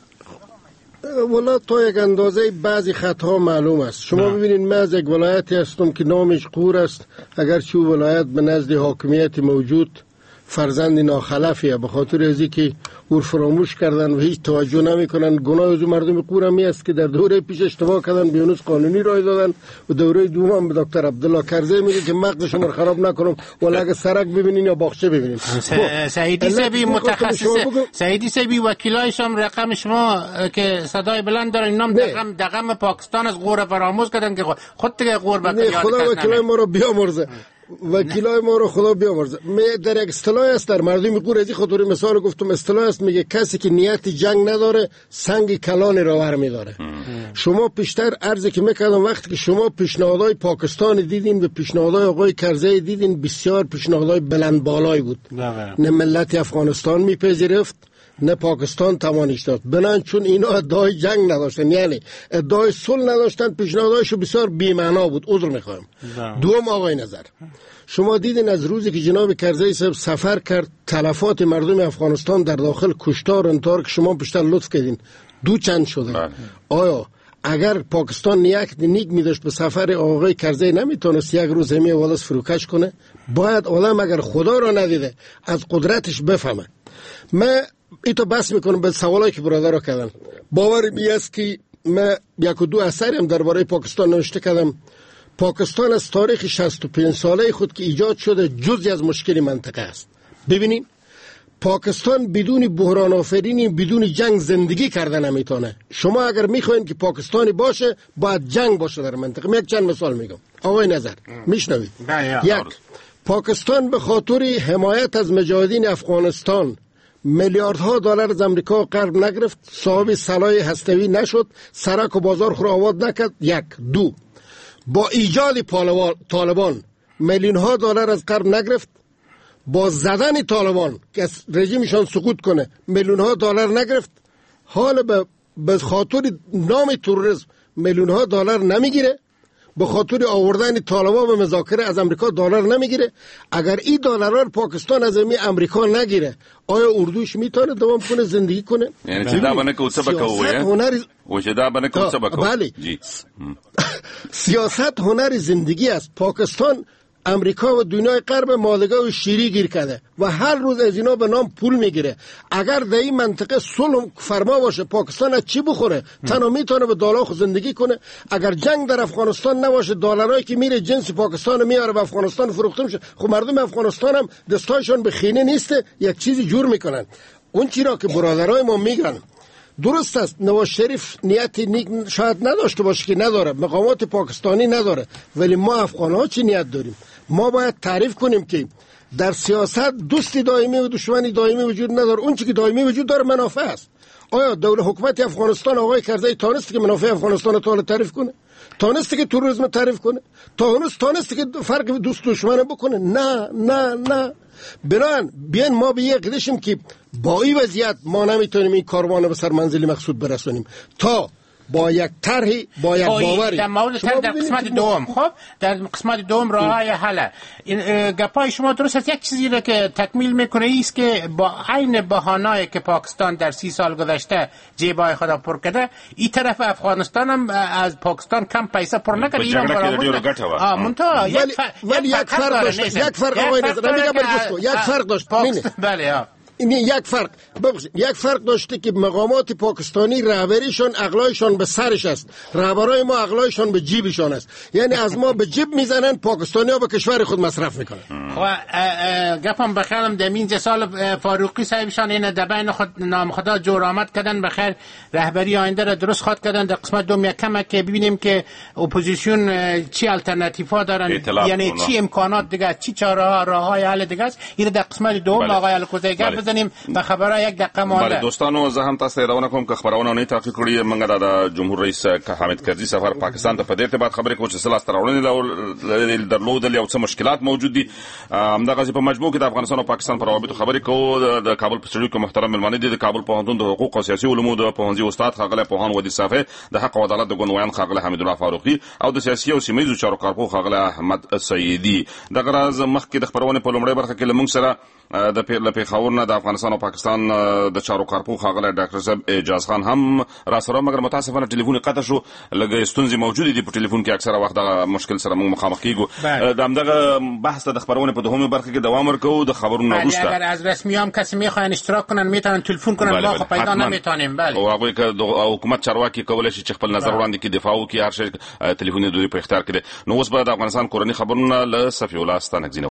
والا تا یک اندازه بعضی خطها معلوم است. شما ببینید من از یک ولایتی هستم که نامش قور است اگر چه ولایت به نزد حاکمیت موجود فرزند ناخلفیه به خاطر ازی که او فراموش کردن و هیچ توجه نمیکنن. گناه از مردم قور هم است که در دوره پیش اشتباه کردن بیانوس قانونی رای دادن و دوره دوم هم به دکتر عبدالله کرزی میگه که مغز شما خراب نکنم ولی اگه سرک ببینین یا باغچه ببینین. سعیدی سبی متخصص سعیدی سبی وکیلایش هم رقم شما که صدای بلند دارن نام دقم دقم پاکستان از قور فراموش کردن که خود دیگه قور به خدا وکیلای ما رو بیامرزه. وکیلای ما رو خدا بیامرزه. می در یک اصطلاح است در مردم قور ازی خاطر مثال گفتم اصطلاح است میگه کسی که نیت جنگ نداره سنگ کلان را ور میداره. شما پیشتر عرضی که میکردم وقتی که شما پیشنهادهای پاکستان دیدین و پیشنهادهای آقای کرزی دیدین بسیار پیشنهادهای بلند بالایی بود. نه ملت افغانستان میپذیرفت نه پاکستان توانش داد. بنان چون اینا ادعای جنگ نداشتن یعنی ادعای صلح نداشتن پیشنهادهایشو بسیار بی‌معنا بود. عذر میخوام. دوم آقای نظر شما دیدین از روزی که جناب کرزی صاحب سفر کرد تلفات مردم افغانستان در داخل کشتار انتحار که شما بیشتر لطف کردین دو چند شده. آیا اگر پاکستان نیت نیک می‌داشت به سفر آقای کرزی نمیتونست یک روز همه ولس فروکش کنه؟ باید آدم اگر خدا را ندیده از قدرتش بفهمه. من ایتو بس میکنم به سوالایی که برادر را کردن. باور بیست که من یک و دو اثری هم درباره پاکستان نوشته کردم. پاکستان از تاریخ شصت و پنج ساله خود که ایجاد شده جزئی از مشکل منطقه است. ببینید پاکستان بدون بحران آفرینی بدون جنگ زندگی کردن نمیتونه. شما اگر میخواین که پاکستانی باشه باید جنگ باشه در منطقه. من یک چند مثال میگم. آقای نظر میشنوید. یک پاکستان به خاطر حمایت از مجاهدین افغانستان میلیاردها دلار از امریکا قرض نگرفت، صاحب سلاح هسته‌ای نشد، سرک و بازار خود آباد نکرد. یک. دو با ایجاد طالبان میلیونها دلار از قرض نگرفت، با زدن طالبان که رژیمشان سقوط کنه میلیونها دلار نگرفت. حال به به خاطر نام تروریسم میلیونها دلار نمیگیره، به خاطر آوردن طالبان به مذاکره از امریکا دلار نمیگیره. اگر این دلار پاکستان از می امریکا نگیره آیا اردوش میتونه دوام کنه زندگی کنه؟ یعنی چې دا باندې کو څه بکوي و چې دا باندې کو څه بکوي. بله سیاست هنر زندگی است. پاکستان امریکا و دنیای غرب مالگا و شیری گیر کرده و هر روز از اینا به نام پول میگیره. اگر در این منطقه صلح فرما باشه پاکستان از چی بخوره؟ تنها میتونه به دلار خود زندگی کنه. اگر جنگ در افغانستان نباشه دلارایی که میره جنس پاکستان میاره به افغانستان فروخته میشه. خب مردم افغانستان هم دستایشون به خینه نیسته یک چیزی جور میکنن. اون چی را که برادرای ما میگن درست است. نواز شریف نیت نیک شاید نداشته باشه که نداره، مقامات پاکستانی نداره، ولی ما افغان‌ها چی نیت داریم؟ ما باید تعریف کنیم که در سیاست دوستی دائمی و دشمنی دائمی وجود نداره. اون چی که دائمی وجود داره منافع است. آیا دولت حکومت افغانستان آقای کرزی تانستی که منافع افغانستان رو تعریف کنه؟ تانستی که تروریسم تعریف کنه؟ تانست تانستی که فرق دوست دشمن بکنه؟ نه نه نه. بران بیان ما به یک قدشیم که با این وضعیت ما نمیتونیم این کاروان به سر منزل مقصود برسونیم تا با یک طرحی با یک باوری. در مورد طرح در قسمت دوم خب در قسمت دوم راههای حل این گپای شما درست است. یک چیزی را که تکمیل میکنه ایست که با عین بهانه‌ای که پاکستان در سی سال گذشته جیبای خود پر کرده این طرف افغانستان هم از پاکستان کم پیسه پر نکرد. ایران فراموش آ منتها ولی یک فرق داشت. یک فرق آقای نظر میگم یک فرق داشت. بله ها این یک فرق ببخشید یک فرق داشته که مقامات پاکستانی رهبریشون عقلایشون به سرش است، رهبرای ما عقلایشون به جیبشون است. یعنی از ما به جیب میزنن، پاکستانی‌ها به کشور خود مصرف میکنن. و گفتم بخیرم در این سال فاروقی صاحبشان این دبین خود نام خدا جور آمد کردن، بخیر رهبری آینده را درست خواد کردن. در قسمت دوم یک کمه که ببینیم که اپوزیسیون چی الटरनेटिव्ها دارن، یعنی چی امکانات دیگه، چی چاره ها راه های حل دیگه است. این در قسمت دوم آقای الکوزی گپ بزنیم و خبره یک دقیقه مونده. بله دوستانو، زه هم تاسو ته راونه کوم که خبرونه نه تعقیب کړی. موږ د جمهور رئیس حامد کرزي سفر پاکستان ته په دې ارتباط خبرې کوو چې سلاس تراوړنې درلودل یو څه مشکلات موجود دي. همدغه په مجموع کې د افغانستان او پاکستان پر روابطو خبرې کوو. د کابل په سړیو کې محترم ملمنې دي د کابل پوهنتون د حقوق او سیاسي علومو د پوهنځي استاد خاغله پوهان ودی صافي، د حق او عدالت د ګوندویان خاغله حمید الله فاروقي او د سیاسي او سیمه ییزو چارو کارپو خاغله احمد سیدي. دغه راز مخکې د خبرونه په لومړی برخه کې لمونږ سره د پیښور نه د افغانستان او پاکستان د چارو کارپو خاغله ډاکټر صاحب اعجاز خان هم را سره، مګر متاسفانه ټلیفون قطع شو. لږ ستونزې موجود دي په ټلیفون کې، اکثره وخت دا مشکل سره موږ مخامخ کیږو. د همدغه بحث د خبرونه په دوهمه برخه کې دوام ورکوو. د خبرونو وروسته اگر از رسمیام کسی میخواین اشتراک کنن میتونن تلفن کنن، ما خو پیدا نمیتونیم. بله او هغه که حکومت چارواکي کولای شي چې خپل نظر وړاندې کړي، دفاع وکړي، هر شي ټلیفوني دوی په اختیار کړي. نو اوس به د افغانستان کورنی خبرونه له صفی الله ستانکزی